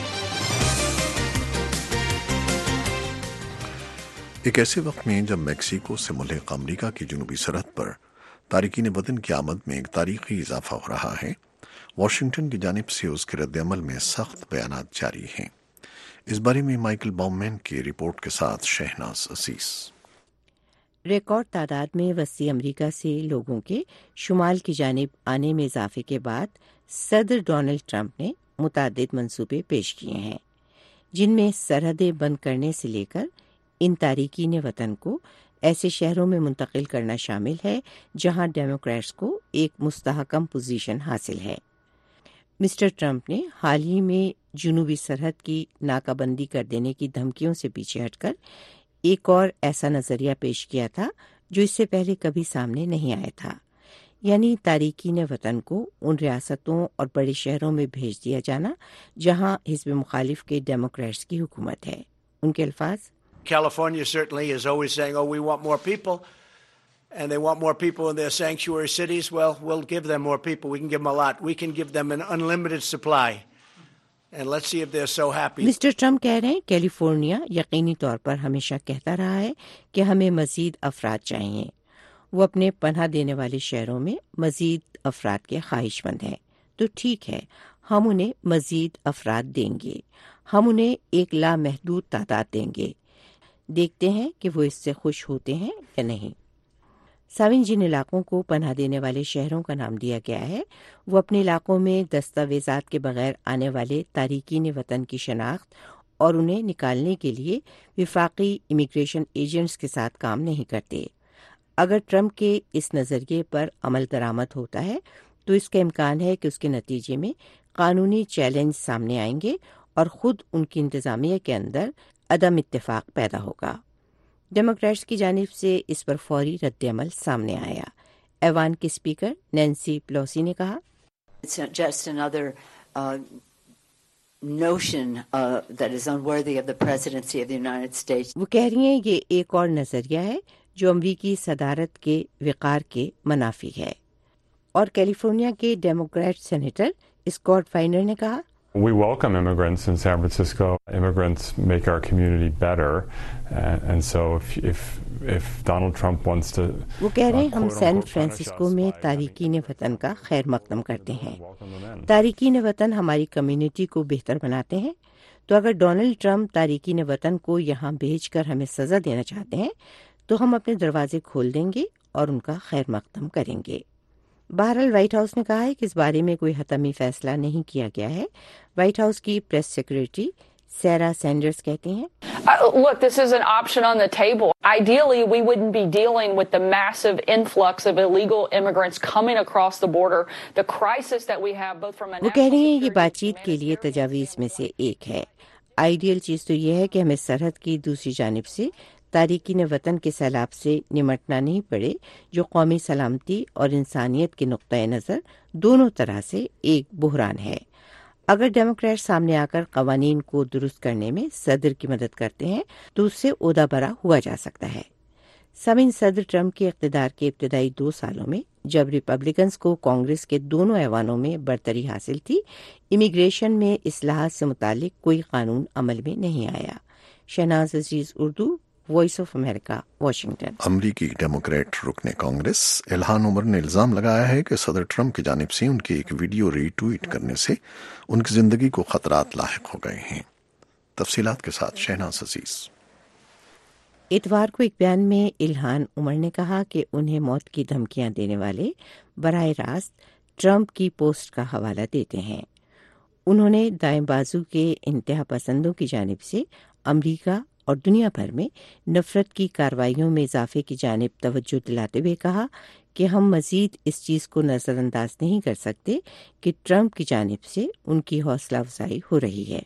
ایک ایسے وقت میں جب میکسیکو سے ملحق امریکہ کی جنوبی سرحد پر تارکین وطن کی آمد میں ایک تاریخی اضافہ ہو رہا ہے، واشنگٹن کی جانب سے اس کے رد عمل میں سخت بیانات جاری ہیں۔ اس بارے میں مائیکل باؤمین کی رپورٹ کے ساتھ شہناز عزیز۔ ریکارڈ تعداد میں وسطی امریکہ سے لوگوں کے شمال کی جانب آنے میں اضافے کے بعد صدر ڈونلڈ ٹرمپ نے متعدد منصوبے پیش کیے ہیں، جن میں سرحدیں بند کرنے سے لے کر ان تارکین وطن کو ایسے شہروں میں منتقل کرنا شامل ہے جہاں ڈیموکریٹس کو ایک مستحکم پوزیشن حاصل ہے۔ مسٹر ٹرمپ نے حال ہی میں جنوبی سرحد کی ناکہ بندی کر دینے کی دھمکیوں سے پیچھے ہٹ کر ایک اور ایسا نظریہ پیش کیا تھا جو اس سے پہلے کبھی سامنے نہیں آیا تھا، یعنی تارکین وطن کو ان ریاستوں اور بڑے شہروں میں بھیج دیا جانا جہاں حزب مخالف کے ڈیموکریٹس کی حکومت ہے۔ ان کے الفاظ، California certainly is always saying, oh, we want more people, and they want more people in their sanctuary cities. Well, we'll give them more people. We can give them a lot. We can give them an unlimited supply. And let's see if they're so happy. Mister Trump کہہ رہے ہیں California یقینی طور پر ہمیشہ کہتا رہا ہے کہ ہمیں مزید افراد چاہیے۔ وہ اپنے پناہ دینے والے شہروں میں مزید افراد کے خواہش مند ہیں، تو ٹھیک ہے، ہم انہیں مزید افراد دیں گے، ہم انہیں ایک لامحدود تعداد دیں گے، دیکھتے ہیں کہ وہ اس سے خوش ہوتے ہیں یا نہیں۔ سامعین، جن علاقوں کو پناہ دینے والے شہروں کا نام دیا گیا ہے وہ اپنے علاقوں میں دستاویزات کے بغیر آنے والے تارکین وطن کی شناخت اور انہیں نکالنے کے لیے وفاقی امیگریشن ایجنٹس کے ساتھ کام نہیں کرتے۔ اگر ٹرمپ کے اس نظریے پر عمل درآمد ہوتا ہے تو اس کا امکان ہے کہ اس کے نتیجے میں قانونی چیلنج سامنے آئیں گے اور خود ان کی انتظامیہ کے اندر عدم اتفاق پیدا ہوگا۔ ڈیموکریٹس کی جانب سے اس پر فوری رد عمل سامنے آیا۔ ایوان کے اسپیکر نینسی پیلوسی نے کہا، It's just another uh, notion uh, that is unworthy of the presidency of the United States. وہ کہہ رہی ہیں یہ ایک اور نظریہ ہے جو امریکی صدارت کے وقار کے منافی ہے۔ اور کیلیفورنیا کے ڈیموکریٹ سینیٹر اسکاٹ فائنر نے کہا، We welcome immigrants in San Francisco. Immigrants make our community better, and, and so if, if if Donald Trump wants to, وہ کہہ رہے ہیں ہم سین فرانسسکو میں تارکین وطن کا خیر مقدم کرتے ہیں۔ تارکین وطن ہماری کمیونٹی کو بہتر بناتے ہیں، تو اگر ڈونلڈ ٹرمپ تارکین وطن کو یہاں بھیج کر ہمیں سزا دینا چاہتے ہیں تو ہم اپنے دروازے کھول دیں گے اور ان کا خیر مقدم کریں گے۔ بہرحال وائٹ ہاؤس نے کہا ہے کہ اس بارے میں کوئی حتمی فیصلہ نہیں کیا گیا ہے۔ وائٹ ہاؤس کی پریس سیکریٹری سیرا سینڈرز کہتی ہیں، Uh, look, this is an option on the table. Ideally, we wouldn't be dealing with the massive influx of illegal immigrants coming across the border. The crisis that we have both from a وہ کہہ رہے ہیں یہ بات چیت کے لیے تجاویز میں سے ایک ہے۔ آئیڈیل چیز تو یہ ہے کہ ہمیں سرحد کی دوسری جانب سے تارکین وطن کے سیلاب سے نمٹنا نہیں پڑے، جو قومی سلامتی اور انسانیت کے نقطۂ نظر دونوں طرح سے ایک بحران ہے۔ اگر ڈیموکریٹ سامنے آ کر قوانین کو درست کرنے میں صدر کی مدد کرتے ہیں تو اس سے عہدہ برا ہوا جا سکتا ہے۔ سامعین، صدر ٹرمپ کے اقتدار کے ابتدائی دو سالوں میں جب ریپبلکنز کو کانگریس کے دونوں ایوانوں میں برتری حاصل تھی، امیگریشن میں اصلاحات سے متعلق کوئی قانون عمل میں نہیں آیا۔ Shahnaz Aziz, Urdu, voice of America, Washington. امریکی ڈیموکریٹ رکن کانگریس الہان عمر نے الزام لگایا ہے کہ صدر ٹرمپ کی جانب سے ان کی ایک ویڈیو ری ٹویٹ کرنے سے ان کی زندگی کو خطرات لاحق ہو گئے ہیں۔ تفصیلات کے ساتھ شہناز عزیز۔ اتوار کو ایک بیان میں الہان عمر نے کہا کہ انہیں موت کی دھمکیاں دینے والے براہ راست ٹرمپ کی پوسٹ کا حوالہ دیتے ہیں۔ انہوں نے دائیں بازو کے انتہا پسندوں کی جانب سے امریکہ اور دنیا بھر میں نفرت کی کارروائیوں میں اضافے کی جانب توجہ دلاتے ہوئے کہا کہ ہم مزید اس چیز کو نظر انداز نہیں کر سکتے کہ ٹرمپ کی جانب سے ان کی حوصلہ افزائی ہو رہی ہے۔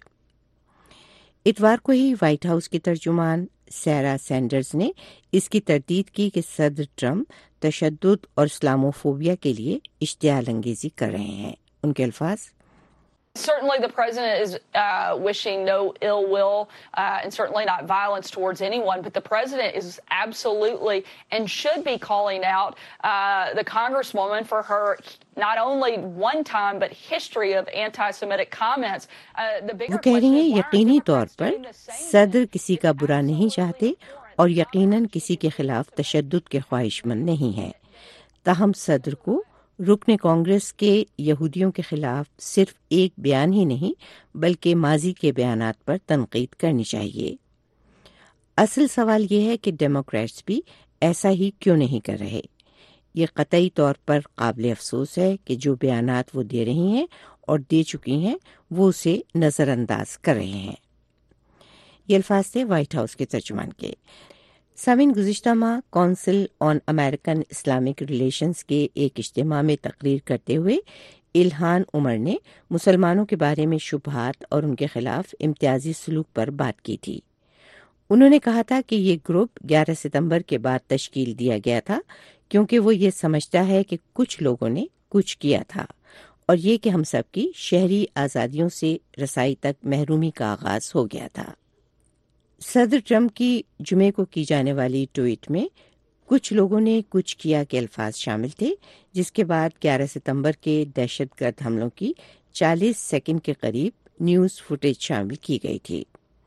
اتوار کو ہی وائٹ ہاؤس کی ترجمان سیرا سینڈرز نے اس کی تردید کی کہ صدر ٹرمپ تشدد اور اسلاموفوبیا کے لیے اشتعال انگیزی کر رہے ہیں۔ ان کے الفاظ، Certainly the president is uh, wishing no ill will uh, and certainly not violence towards anyone, but the president is absolutely and should be calling out uh, the congresswoman for her not only one time but history of anti-Semitic comments. Uh, the bigger وہ کہہ رہی ہیں یقینی طور پر صدر کسی کا برا نہیں چاہتے اور یقیناً کسی کے خلاف تشدد کے خواہش مند نہیں ہیں، تاہم صدر کو رکن کانگریس کے یہودیوں کے خلاف صرف ایک بیان ہی نہیں بلکہ ماضی کے بیانات پر تنقید کرنی چاہیے۔ اصل سوال یہ ہے کہ ڈیموکریٹس بھی ایسا ہی کیوں نہیں کر رہے۔ یہ قطعی طور پر قابل افسوس ہے کہ جو بیانات وہ دے رہی ہیں اور دے چکی ہیں وہ اسے نظر انداز کر رہے ہیں۔ یہ الفاظ تھے وائٹ ہاؤس کے ترجمان کے۔ سامعین، گزشتہ ماہ council on American Islamic relations کے ایک اجتماع میں تقریر کرتے ہوئے الہان عمر نے مسلمانوں کے بارے میں شبہات اور ان کے خلاف امتیازی سلوک پر بات کی تھی۔ انہوں نے کہا تھا کہ یہ گروپ گیارہ ستمبر کے بعد تشکیل دیا گیا تھا کیونکہ وہ یہ سمجھتا ہے کہ کچھ لوگوں نے کچھ کیا تھا اور یہ کہ ہم سب کی شہری آزادیوں سے رسائی تک محرومی کا آغاز ہو گیا تھا۔ صدر ٹرمپ کی جمعے کو کی جانے والی ٹویٹ میں کچھ لوگوں نے کچھ کیا کے الفاظ شامل تھے، جس کے بعد گیارہ ستمبر کے دہشت گرد حملوں کی چالیس سیکنڈ کے قریب نیوز فوٹیج شامل کی گئی تھی۔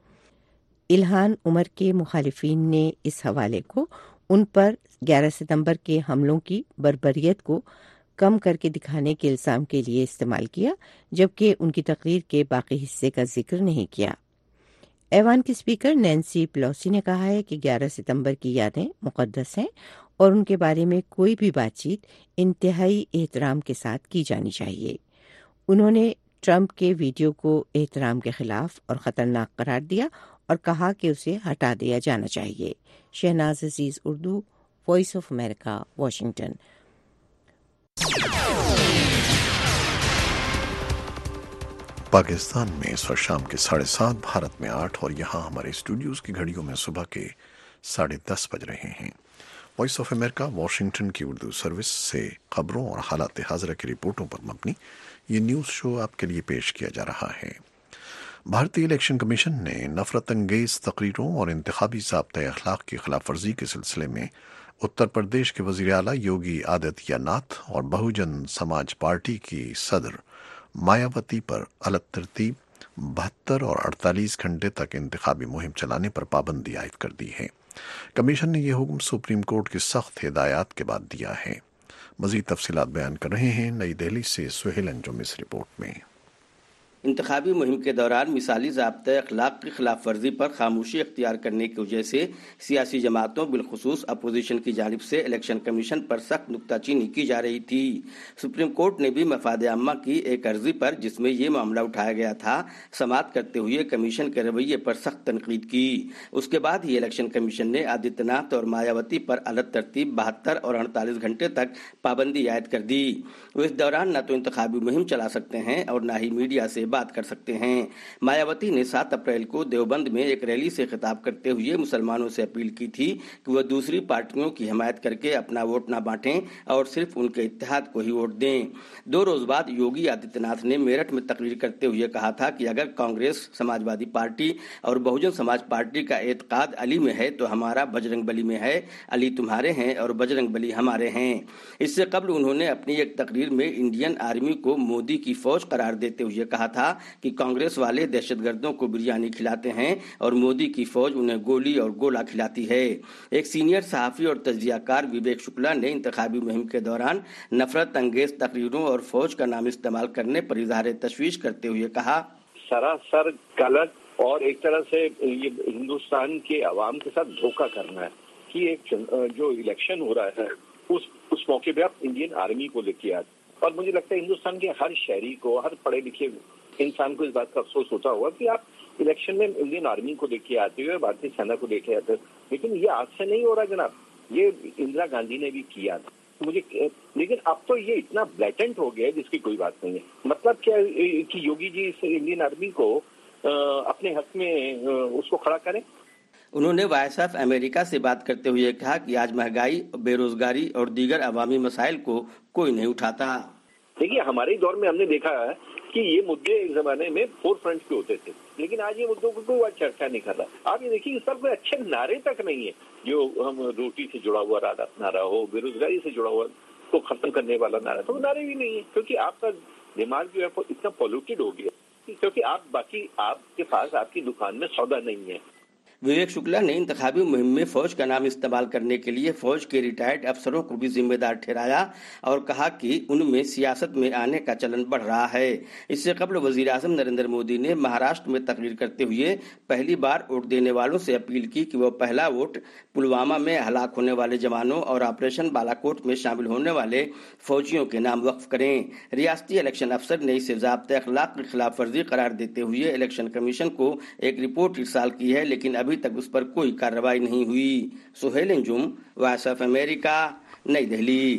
الہان عمر کے مخالفین نے اس حوالے کو ان پر گیارہ ستمبر کے حملوں کی بربریت کو کم کر کے دکھانے کے الزام کے لیے استعمال کیا، جبکہ ان کی تقریر کے باقی حصے کا ذکر نہیں کیا۔ ایوان کی اسپیکر نینسی پیلوسی نے کہا ہے کہ گیارہ ستمبر کی یادیں مقدس ہیں اور ان کے بارے میں کوئی بھی بات چیت انتہائی احترام کے ساتھ کی جانی چاہیے۔ انہوں نے ٹرمپ کے ویڈیو کو احترام کے خلاف اور خطرناک قرار دیا اور کہا کہ اسے ہٹا دیا جانا چاہیے۔ Shahnaz Aziz, Urdu, voice of America, Washington. Pakistan میں اس وقت شام کے ساڑھے سات، بھارت میں آٹھ، اور یہاں ہمارے اسٹوڈیوز کی گھڑیوں میں صبح کے ساڑھے دس بج رہے ہیں۔ وائس آف امریکہ واشنگٹن کی اردو سروس سے خبروں اور حالات حاضرہ کی رپورٹوں پر مبنی یہ نیوز شو آپ کے لیے پیش کیا جا رہا ہے۔ بھارتی الیکشن کمیشن نے نفرت انگیز تقریروں اور انتخابی ضابطۂ اخلاق کی خلاف ورزی کے سلسلے میں اتر پردیش کے وزیر اعلیٰ یوگی آدتیہ ناتھ اور بہوجن سماج پارٹی کی صدر مایاوتی پر الگ ترتیب بہتر اور اڑتالیس گھنٹے تک انتخابی مہم چلانے پر پابندی عائد کر دی ہے۔ کمیشن نے یہ حکم سپریم کورٹ کی سخت ہدایات کے بعد دیا ہے۔ مزید تفصیلات بیان کر رہے ہیں نئی دہلی سے سہیل انجم اس رپورٹ میں۔ انتخابی مہم کے دوران مثالی ضابطۂ اخلاق کی خلاف ورزی پر خاموشی اختیار کرنے کی وجہ سے سیاسی جماعتوں بالخصوص اپوزیشن کی جانب سے الیکشن کمیشن پر سخت نکتہ چینی کی جا رہی تھی۔ سپریم کورٹ نے بھی مفاد عامہ کی ایک عرضی پر جس میں یہ معاملہ اٹھایا گیا تھا سماعت کرتے ہوئے کمیشن کے رویے پر سخت تنقید کی۔ اس کے بعد ہی الیکشن کمیشن نے آدتیہ ناتھ اور مایاوتی پر الگ ترتیب بہتر اور اڑتالیس گھنٹے تک پابندی عائد کر دی۔ وہ اس دوران نہ تو انتخابی مہم چلا سکتے ہیں اور نہ ہی میڈیا سے بات کر سکتے ہیں۔ مایاوتی نے سات اپریل کو دیوبند میں ایک ریلی سے خطاب کرتے ہوئے مسلمانوں سے اپیل کی تھی کہ وہ دوسری پارٹیوں کی حمایت کر کے اپنا ووٹ نہ بانٹیں اور صرف ان کے اتحاد کو ہی ووٹ دیں۔ دو روز بعد یوگی آدتیہ ناتھ نے میرٹھ میں تقریر کرتے ہوئے کہا تھا کہ اگر کانگریس، سماجوادی پارٹی اور بہوجن سماج پارٹی کا اعتقاد علی میں ہے تو ہمارا بجرنگ بلی میں ہے، علی تمہارے ہیں اور بجرنگ بلی ہمارے ہیں۔ اس سے قبل انہوں نے اپنی ایک تقریر میں انڈین آرمی کو مودی کی فوج قرار دیتے ہوئے کہا تھا کہ کانگریس والے دہشت گردوں کو بریانی کھلاتے ہیں اور مودی کی فوج انہیں گولی اور گولا کھلاتی ہے۔ ایک سینئر صحافی اور تجزیہ کار وویک شکلا نے انتخابی مہم کے دوران نفرت انگیز تقریروں اور فوج کا نام استعمال کرنے پر اظہار تشویش کرتے ہوئے کہا، سراسر غلط اور ایک طرح سے یہ ہندوستان کے عوام کے ساتھ دھوکہ کرنا ہے کہ ایک جو الیکشن ہو رہا ہے اس اس موقع پہ آپ انڈین آرمی کو لے کے آتے، اور مجھے لگتا ہے ہندوستان کے ہر شہری کو، ہر پڑھے لکھے انسان کو اس بات کا افسوس ہوتا ہوگا کہ آپ الیکشن میں انڈین آرمی کو لے کے آتے ہوئے بھارتی سینا کو لے کے آتے، لیکن یہ آج سے نہیں ہو رہا جناب، یہ اندرا گاندھی نے بھی کیا تھا مجھے، لیکن اب تو یہ اتنا بلیٹنٹ ہو گیا ہے جس کی کوئی بات نہیں ہے۔ مطلب کیا کہ یوگی جی اس انڈین آرمی کو اپنے حق میں اس کو کھڑا کریں۔ انہوں نے وائس آف امریکہ سے بات کرتے ہوئے کہا کہ آج مہنگائی، بے روزگاری اور دیگر عوامی مسائل کو کوئی نہیں اٹھاتا۔ دیکھیے ہمارے دور میں ہم نے دیکھا ہے کہ یہ مدعے ایک زمانے میں فور فرنٹ پہ ہوتے تھے، لیکن آج یہ مدعوں کو کوئی چرچا نہیں کر رہا۔ آپ یہ دیکھیے اس پر کوئی اچھے نعرے تک نہیں ہے، جو ہم روٹی سے جڑا ہوا نعرہ ہو، بے روزگاری سے جڑا ہوا کو ختم کرنے والا نعرہ، تو وہ نعرے بھی نہیں ہے، کیونکہ آپ کا دماغ جو ہے وہ اتنا پولوٹیڈ ہو گیا، کیونکہ آپ باقی آپ کے پاس آپ کی دکان میں سودا نہیں ہے۔ وویک شکلا نے انتخابی مہم میں فوج کا نام استعمال کرنے کے لیے فوج کے ریٹائرڈ افسروں کو بھی ذمہ دار ٹھہرایا اور کہا کہ ان میں سیاست میں آنے کا چلن بڑھ رہا ہے۔ اس سے قبل وزیر اعظم نریندر مودی نے مہاراشٹر میں تقریر کرتے ہوئے پہلی بار ووٹ دینے والوں سے اپیل کی کہ وہ پہلا ووٹ پلوامہ میں ہلاک ہونے والے جوانوں اور آپریشن بالاکوٹ میں شامل ہونے والے فوجیوں کے نام وقف کریں۔ ریاستی الیکشن افسر نے اسے ضابطۂ اخلاق کی خلاف ورزی قرار دیتے ہوئے الیکشن کمیشن کو ایک رپورٹ ارسال کی ہے، لیکن ابھی تک اس پر کوئی کارروائی نہیں ہوئی۔ Sohail Anjum, voice of America, Nai Delhi.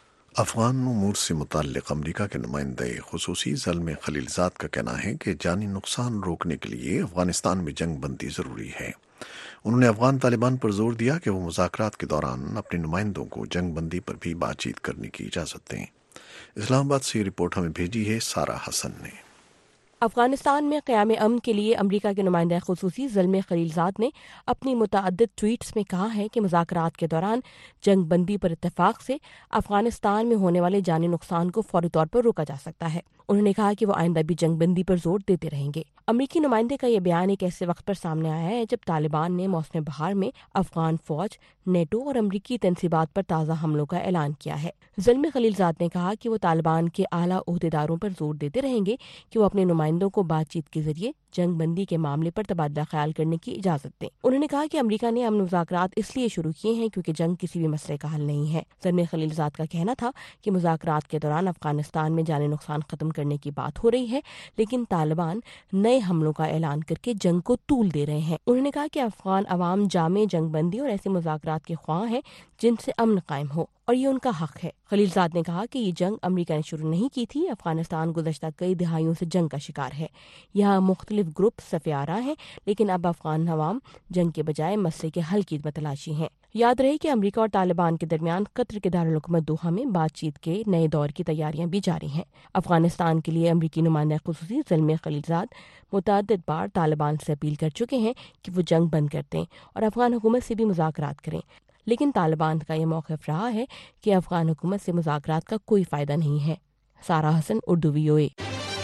Afghan امور سے متعلق امریکہ کے نمائندے خصوصی زلمے خلیلزاد کا کہنا ہے کہ جانی نقصان روکنے کے لیے افغانستان میں جنگ بندی ضروری ہے۔ انہوں نے افغان طالبان پر زور دیا کہ وہ مذاکرات کے دوران اپنے نمائندوں کو جنگ بندی پر بھی بات چیت کرنے کی اجازت دیں۔ اسلام آباد سے یہ رپورٹ ہمیں بھیجی ہے سارہ حسن نے۔ افغانستان میں قیام امن کے لیے امریکہ کے نمائندہ خصوصی زلمے خلیلزاد نے اپنی متعدد ٹویٹس میں کہا ہے کہ مذاکرات کے دوران جنگ بندی پر اتفاق سے افغانستان میں ہونے والے جانی نقصان کو فوری طور پر روکا جا سکتا ہے۔ انہوں نے کہا کہ وہ آئندہ بھی جنگ بندی پر زور دیتے رہیں گے۔ امریکی نمائندے کا یہ بیان ایک ایسے وقت پر سامنے آیا ہے جب طالبان نے موسم بہار میں افغان فوج، نیٹو اور امریکی تنصیبات پر تازہ حملوں کا اعلان کیا ہے۔ زلمے خلیلزاد نے کہا کہ وہ طالبان کے اعلیٰ عہدیداروں پر زور دیتے رہیں گے کہ وہ اپنے نمائندے نمائندوں کو بات چیت کے ذریعے جنگ بندی کے معاملے پر تبادلہ خیال کرنے کی اجازت دیں۔ انہوں نے کہا کہ امریکہ نے امن مذاکرات اس لیے شروع کیے ہیں کیونکہ جنگ کسی بھی مسئلے کا حل نہیں ہے۔ زلمے خلیلزاد کا کہنا تھا کہ مذاکرات کے دوران افغانستان میں جانی نقصان ختم کرنے کی بات ہو رہی ہے، لیکن طالبان نئے حملوں کا اعلان کر کے جنگ کو طول دے رہے ہیں۔ انہوں نے کہا کہ افغان عوام جامع جنگ بندی اور ایسے مذاکرات کے خواہاں ہیں جن سے امن قائم ہو، اور یہ ان کا حق ہے۔ خلیلزاد نے کہا کہ یہ جنگ امریکہ نے شروع نہیں کی تھی، افغانستان گزشتہ کئی دہائیوں سے جنگ کا شکار ہے۔ یہاں مختلف گروپ صف آرا ہیں، لیکن اب افغان عوام جنگ کے بجائے مسئلے کے حل کی بتلاشی ہیں۔ یاد رہے کہ امریکہ اور طالبان کے درمیان قطر کے دارالحکومت دوحہ میں بات چیت کے نئے دور کی تیاریاں بھی جاری ہیں۔ افغانستان کے لیے امریکی نمائندہ خصوصی زلمے خلیلزاد متعدد بار طالبان سے اپیل کر چکے ہیں کہ وہ جنگ بند کر دیں اور افغان حکومت سے بھی مذاکرات کریں، لیکن طالبان کا یہ موقف رہا ہے کہ افغان حکومت سے مذاکرات کا کوئی فائدہ نہیں ہے۔ سارا حسن، اردو وی او اے۔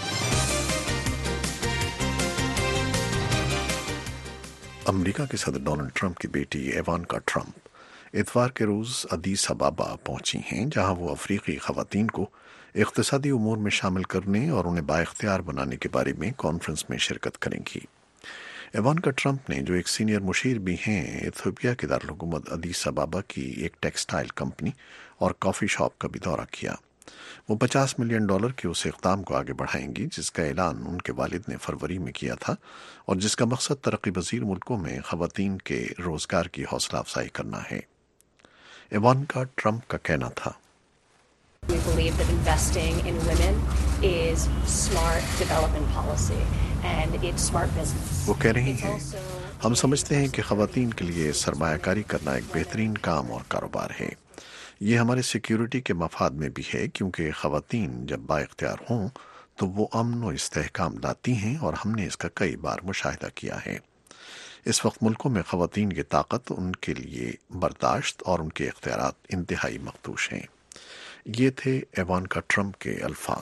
امریکہ کے صدر ڈونلڈ ٹرمپ کی بیٹی ایوانکا ٹرمپ اتوار کے روز ادیس ابابا پہنچی ہیں، جہاں وہ افریقی خواتین کو اقتصادی امور میں شامل کرنے اور انہیں بااختیار بنانے کے بارے میں کانفرنس میں شرکت کریں گی۔ ایوانکا ٹرمپ نے، جو ایک سینئر مشیر بھی ہیں، ایتھوپیا کے دارالحکومت ادیس ابابا کی ایک ٹیکسٹائل کمپنی اور کافی شاپ کا بھی دورہ کیا۔ وہ پچاس ملین ڈالر کے اس اقدام کو آگے بڑھائیں گی جس کا اعلان ان کے والد نے فروری میں کیا تھا اور جس کا مقصد ترقی پذیر ملکوں میں خواتین کے روزگار کی حوصلہ افزائی کرنا ہے۔ ایوانکا ٹرمپ کا کہنا تھا، We believe that investing in women is smart development policy and it's smart business. وہ کہہ رہی ہیں، ہم سمجھتے ہیں کہ خواتین کے لیے سرمایہ کاری کرنا ایک بہترین کام اور کاروبار ہے۔ یہ ہمارے سیکیورٹی کے مفاد میں بھی ہے، کیونکہ خواتین جب بااختیار ہوں تو وہ امن و استحکام لاتی ہیں، اور ہم نے اس کا کئی بار مشاہدہ کیا ہے۔ اس وقت ملکوں میں خواتین کی طاقت، ان کے لیے برداشت اور ان کے اختیارات انتہائی مخدوش ہیں۔ یہ تھے ایوانکا ٹرمپ کے الفاظ۔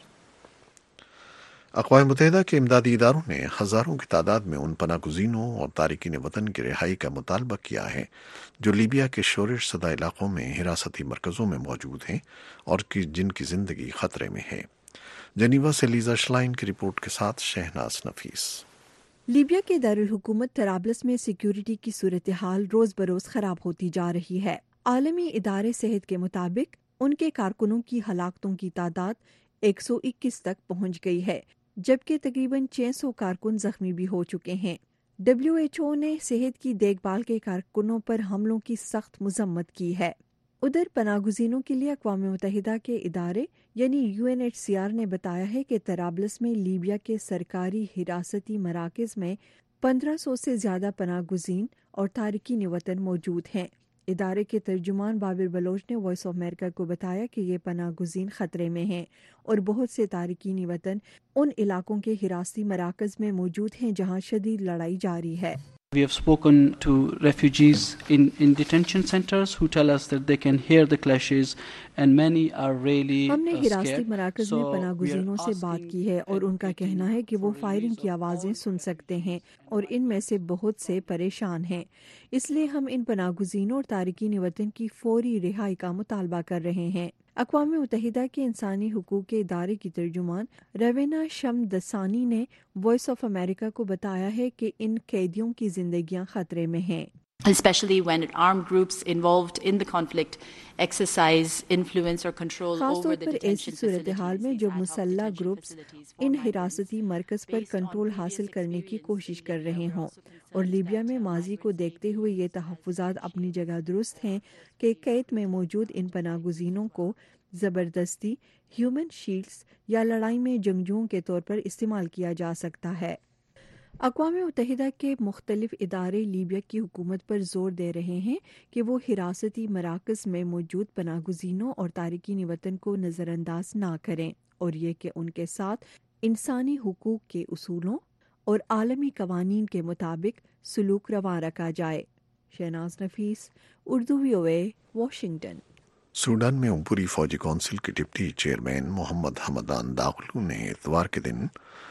اقوام متحدہ کے امدادی اداروں نے ہزاروں کی تعداد میں ان پناہ گزینوں اور تارکین وطن کی رہائی کا مطالبہ کیا ہے جو لیبیا کے شورش زدہ علاقوں میں حراستی مرکزوں میں موجود ہیں اور جن کی زندگی خطرے میں ہے۔ جنیوا سے لیزا شلائن کی رپورٹ کے ساتھ شہناز نفیس۔ لیبیا کے دارالحکومت طرابلس میں سیکیورٹی کی صورتحال روز بروز خراب ہوتی جا رہی ہے۔ عالمی ادارے صحت کے مطابق ان کے کارکنوں کی ہلاکتوں کی تعداد ایک سو اکیس تک پہنچ گئی ہے، جبکہ تقریباً چھ سو کارکن زخمی بھی ہو چکے ہیں۔ ڈبلیو ایچ او نے صحت کی دیکھ بھال کے کارکنوں پر حملوں کی سخت مذمت کی ہے۔ ادھر پناہ گزینوں کے لیے اقوام متحدہ کے ادارے یعنی U N H C R نے بتایا ہے کہ طرابلس میں لیبیا کے سرکاری حراستی مراکز میں پندرہ سو سے زیادہ پناہ گزین اور تارکین وطن موجود ہیں۔ ادارے کے ترجمان بابر بلوچ نے وائس آف امریکہ کو بتایا کہ یہ پناہ گزین خطرے میں ہیں اور بہت سے تارکین وطن ان علاقوں کے حراستی مراکز میں موجود ہیں جہاں شدید لڑائی جاری ہے۔ We have spoken to refugees in, in detention centers who tell us that they can hear the clashes and many are really uh, ہم نے scared. حراستی مراکز میں So پناہ we are گزینوں سے بات asking کی ہے اور ان کا کہنا ہے کہ وہ فائرنگ کی آوازیں سن سکتے ہیں اور ان میں سے بہت سے پریشان ہیں، اس لیے ہم ان پناہ گزینوں اور تارکین وطن کی فوری رہائی کا مطالبہ کر رہے ہیں۔ اقوام متحدہ کے انسانی حقوق کے ادارے کی ترجمان روینا شمدسانی نے وائس آف امریکہ کو بتایا ہے کہ ان قیدیوں کی زندگیاں خطرے میں ہیں۔ Especially when armed groups involved in the conflict exercise influence or control خاص over طور the پر ایسی detention صورتحال میں facilities. جو مسلح گروپس ان حراستی مرکز پر کنٹرول حاصل کرنے کی کوشش کر رہے ہوں، اور لیبیا میں ماضی کو دیکھتے ہوئے یہ تحفظات اپنی جگہ درست ہیں کہ قید میں موجود ان پناہ گزینوں کو زبردستی ہیومن شیلڈز یا لڑائی میں جنگجوؤں کے طور پر استعمال کیا جا سکتا ہے۔ اقوام متحدہ کے مختلف ادارے لیبیا کی حکومت پر زور دے رہے ہیں کہ وہ حراستی مراکز میں موجود پناہ گزینوں اور تارکین وطن کو نظر انداز نہ کریں، اور یہ کہ ان کے ساتھ انسانی حقوق کے اصولوں اور عالمی قوانین کے مطابق سلوک رواں رکھا جائے۔ Shahnaz Nafees, Urdu V O A, Washington. Sudan میں عبوری فوجی کونسل کے ڈپٹی چیئرمین محمد حمدان داغلو نے اتوار کے دن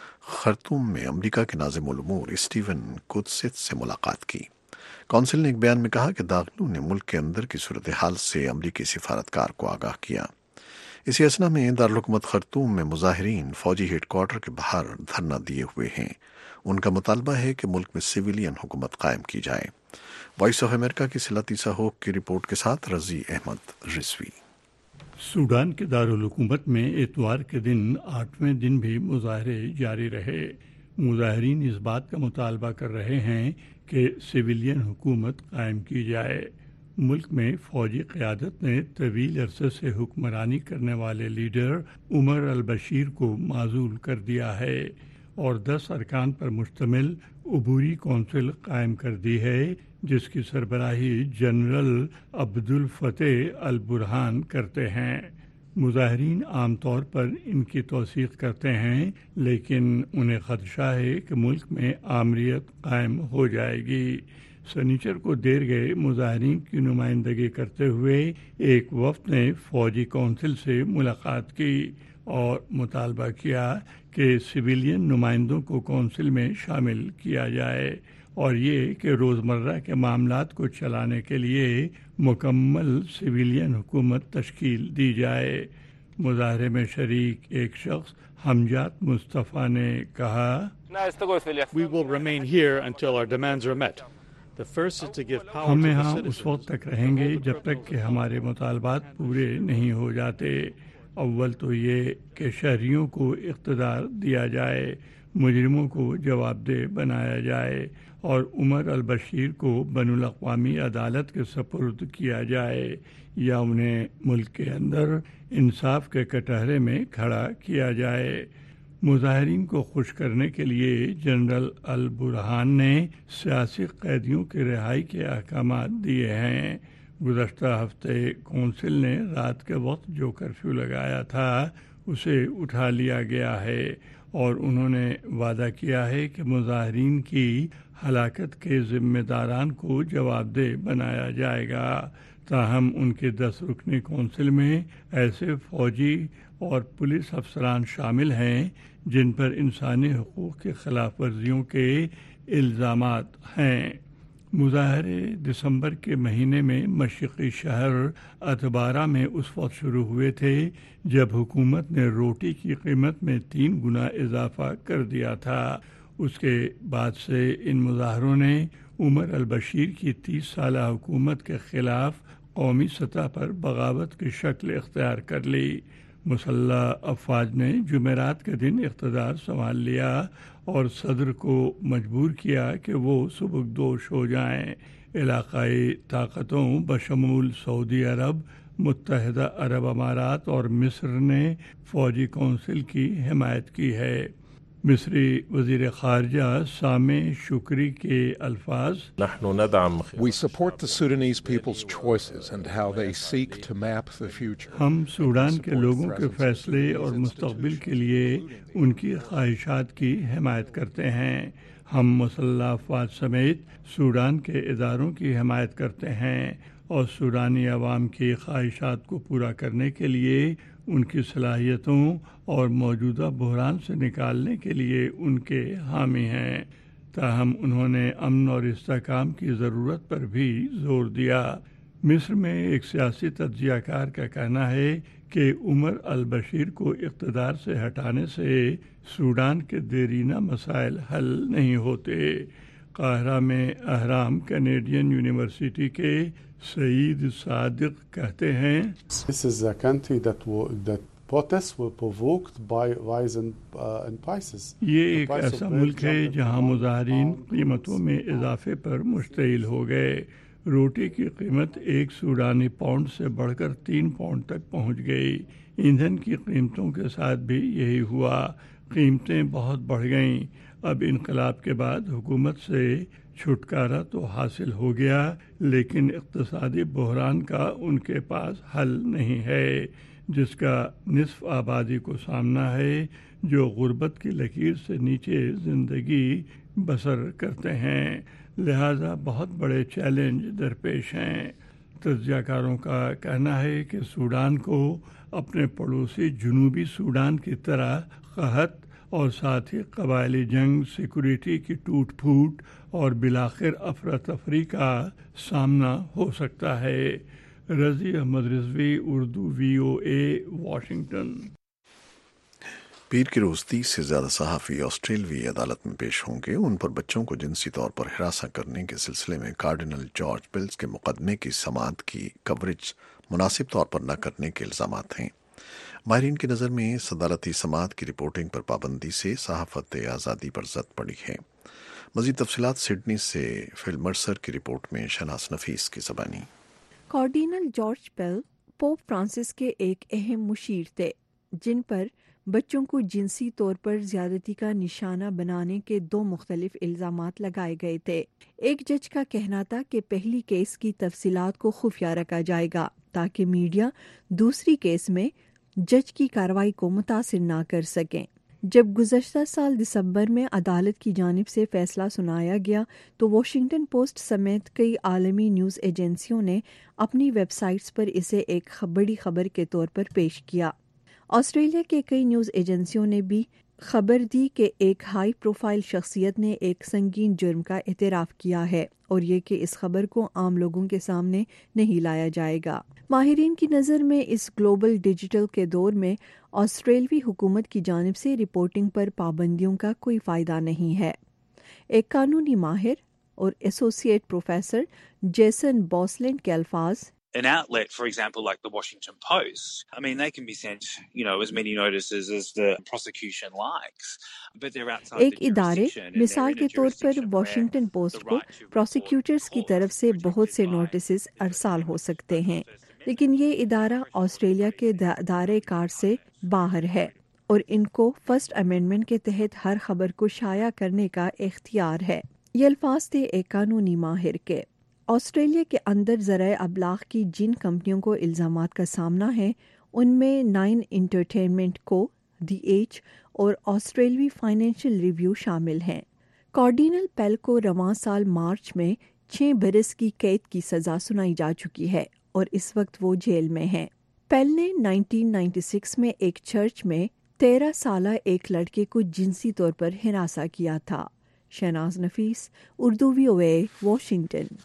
خرطوم میں امریکہ کے ناظم الامور اسٹیون کودسیت سے ملاقات کی۔ کونسل نے ایک بیان میں کہا کہ داغلو نے ملک کے اندر کی صورتحال سے امریکی سفارتکار کو آگاہ کیا۔ اسی اسنا میں دارالحکومت خرطوم میں مظاہرین فوجی ہیڈ کوارٹر کے باہر دھرنا دیے ہوئے ہیں۔ ان کا مطالبہ ہے کہ ملک میں سویلین حکومت قائم کی جائے۔ وائس آف امریکہ کی سلاطیسہ ہوک کی رپورٹ کے ساتھ رضی احمد رضوی۔ سوڈان کے دارالحکومت میں اتوار کے دن آٹھویں دن بھی مظاہرے جاری رہے۔ مظاہرین اس بات کا مطالبہ کر رہے ہیں کہ سویلین حکومت قائم کی جائے۔ ملک میں فوجی قیادت نے طویل عرصے سے حکمرانی کرنے والے لیڈر عمر البشیر کو معزول کر دیا ہے اور دس ارکان پر مشتمل عبوری کونسل قائم کر دی ہے، جس کی سربراہی جنرل عبدالفتح البرہان کرتے ہیں۔ مظاہرین عام طور پر ان کی توثیق کرتے ہیں، لیکن انہیں خدشہ ہے کہ ملک میں آمریت قائم ہو جائے گی۔ سنیچر کو دیر گئے مظاہرین کی نمائندگی کرتے ہوئے ایک وفد نے فوجی کونسل سے ملاقات کی اور مطالبہ کیا کہ سویلین نمائندوں کو کونسل میں شامل کیا جائے اور یہ کہ روزمرہ کے معاملات کو چلانے کے لیے مکمل سویلین حکومت تشکیل دی جائے۔ مظاہرے میں شریک ایک شخص حمجات مصطفیٰ نے کہا، We will remain here until our demands are met. The first is to give power ہم to the یہاں citizens. اس وقت تک رہیں گے جب تک کہ ہمارے مطالبات پورے نہیں ہو جاتے۔ اول تو یہ کہ شہریوں کو اقتدار دیا جائے، مجرموں کو جواب دہ بنایا جائے اور عمر البشیر کو بین الاقوامی عدالت کے سپرد کیا جائے یا انہیں ملک کے اندر انصاف کے کٹہرے میں کھڑا کیا جائے۔ مظاہرین کو خوش کرنے کے لیے جنرل البرہان نے سیاسی قیدیوں کی رہائی کے احکامات دیے ہیں۔ گزشتہ ہفتے کونسل نے رات کے وقت جو کرفیو لگایا تھا اسے اٹھا لیا گیا ہے اور انہوں نے وعدہ کیا ہے کہ مظاہرین کی ہلاکت کے ذمہ داران کو جواب دہ بنایا جائے گا۔ تاہم ان کے دس رکنی کونسل میں ایسے فوجی اور پولیس افسران شامل ہیں جن پر انسانی حقوق کی خلاف ورزیوں کے الزامات ہیں۔ مظاہرے دسمبر کے مہینے میں مشرقی شہر اتبارہ میں اس وقت شروع ہوئے تھے جب حکومت نے روٹی کی قیمت میں تین گنا اضافہ کر دیا تھا۔ اس کے بعد سے ان مظاہروں نے عمر البشیر کی تیس سالہ حکومت کے خلاف قومی سطح پر بغاوت کی شکل اختیار کر لی۔ مسلح افواج نے جمعرات کے دن اقتدار سنبھال لیا اور صدر کو مجبور کیا کہ وہ سبکدوش ہو جائیں۔ علاقائی طاقتوں بشمول سعودی عرب، متحدہ عرب امارات اور مصر نے فوجی کونسل کی حمایت کی ہے۔ مصری وزیر خارجہ سامع شکری کے الفاظ، We support the Sudanese people's choices and how they seek to map the future. ہم سوڈان کے لوگوں کے فیصلے اور مستقبل کے لیے ان کی خواہشات کی حمایت کرتے ہیں۔ ہم مسلح افواج سمیت سوڈان کے اداروں کی حمایت کرتے ہیں اور سوڈانی عوام کی خواہشات کو پورا کرنے کے لیے ان کی صلاحیتوں اور موجودہ بحران سے نکالنے کے لیے ان کے حامی ہیں۔ تاہم انہوں نے امن اور استحکام کی ضرورت پر بھی زور دیا۔ مصر میں ایک سیاسی تجزیہ کار کا کہنا ہے کہ عمر البشیر کو اقتدار سے ہٹانے سے سوڈان کے دیرینہ مسائل حل نہیں ہوتے۔ قاہرہ میں اہرام کینیڈین یونیورسٹی کے سعید صادق کہتے ہیں، This is a country that will, that protests were provoked by rise in, uh, in prices. یہ ایک ایسا ملک ہے جہاں مظاہرین قیمتوں میں اضافے پر مشتعل ہو گئے۔ روٹی کی قیمت ایک سوڈانی پاؤنڈ سے بڑھ کر تین پاؤنڈ تک پہنچ گئی۔ ایندھن کی قیمتوں کے ساتھ بھی یہی ہوا، قیمتیں بہت بڑھ گئیں۔ اب انقلاب کے بعد حکومت سے چھٹکارا تو حاصل ہو گیا، لیکن اقتصادی بحران کا ان کے پاس حل نہیں ہے، جس کا نصف آبادی کو سامنا ہے جو غربت کی لکیر سے نیچے زندگی بسر کرتے ہیں۔ لہذا بہت بڑے چیلنج درپیش ہیں۔ تجزیہ کاروں کا کہنا ہے کہ سوڈان کو اپنے پڑوسی جنوبی سوڈان کی طرح قحط اور ساتھ ہی قبائلی جنگ، سیکورٹی کی ٹوٹ پھوٹ اور بالآخر افراتفری کا سامنا ہو سکتا ہے۔ Razi Ahmed Rizvi, Urdu V O A, Washington. پیر کے روز تیس سے زیادہ صحافی آسٹریلوی عدالت میں پیش ہوں گے۔ ان پر بچوں کو جنسی طور پر ہراساں کرنے کے سلسلے میں کارڈنل جارج پیلز کے مقدمے کی سماعت کی کوریج مناسب طور پر نہ کرنے کے الزامات ہیں۔ ماہرین کی نظر میں اس عدالتی سماعت کی رپورٹنگ پر پابندی سے صحافت آزادی پر زد پڑی ہے۔ مزید تفصیلات سڈنی سے فل مرسر کی رپورٹ میں شناس نفیس کی زبانی۔ Cardinal George Pell Pope Francis کے ایک اہم مشیر تھے جن پر بچوں کو جنسی طور پر زیادتی کا نشانہ بنانے کے دو مختلف الزامات لگائے گئے تھے۔ ایک جج کا کہنا تھا کہ پہلی کیس کی تفصیلات کو خفیہ رکھا جائے گا تاکہ میڈیا دوسری کیس میں جج کی کارروائی کو متاثر نہ کر سکیں۔ جب گزشتہ سال دسمبر میں عدالت کی جانب سے فیصلہ سنایا گیا تو واشنگٹن پوسٹ سمیت کئی عالمی نیوز ایجنسیوں نے اپنی ویب سائٹس پر اسے ایک بڑی خبر کے طور پر پیش کیا۔ آسٹریلیا کے کئی نیوز ایجنسیوں نے بھی خبر دی کہ ایک ہائی پروفائل شخصیت نے ایک سنگین جرم کا اعتراف کیا ہے اور یہ کہ اس خبر کو عام لوگوں کے سامنے نہیں لایا جائے گا۔ ماہرین کی نظر میں اس گلوبل ڈیجیٹل کے دور میں آسٹریلوی حکومت کی جانب سے رپورٹنگ پر پابندیوں کا کوئی فائدہ نہیں ہے۔ ایک قانونی ماہر اور ایسوسیٹ پروفیسر جیسن بوسلینڈ کے الفاظ: An outlet, for example, like the Washington Post, I mean, they can be sent, you know, as many notices as the prosecution likes, but they're outside ایک the ادارے jurisdiction. مثال کے طور پر Washington post کو پروسیکیوٹرز کی طرف سے بہت سے نوٹسز ارسال ہو سکتے ہیں، لیکن یہ ادارہ آسٹریلیا کے دائرۂ کار سے باہر ہے اور ان کو فرسٹ امینڈمنٹ کے تحت ہر خبر کو شائع کرنے کا اختیار ہے۔ یہ الفاظ تھے ایک قانونی ماہر کے۔ آسٹریلیا کے اندر ذرائع ابلاغ کی جن کمپنیوں کو الزامات کا سامنا ہے ان میں نائن انٹرٹینمنٹ کو، دی ایج اور آسٹریلوی فائنینشیل ریویو شامل ہیں۔ کارڈینل پیل کو رواں سال مارچ میں چھ برس کی قید کی سزا سنائی جا چکی ہے اور اس وقت وہ جیل میں ہیں۔ پیل نے نائنٹین نائنٹی سکس میں ایک چرچ میں تیرہ سالہ ایک لڑکے کو جنسی طور پر ہراساں کیا تھا۔ Shahnaz Nafees, Urdu V O A, Washington.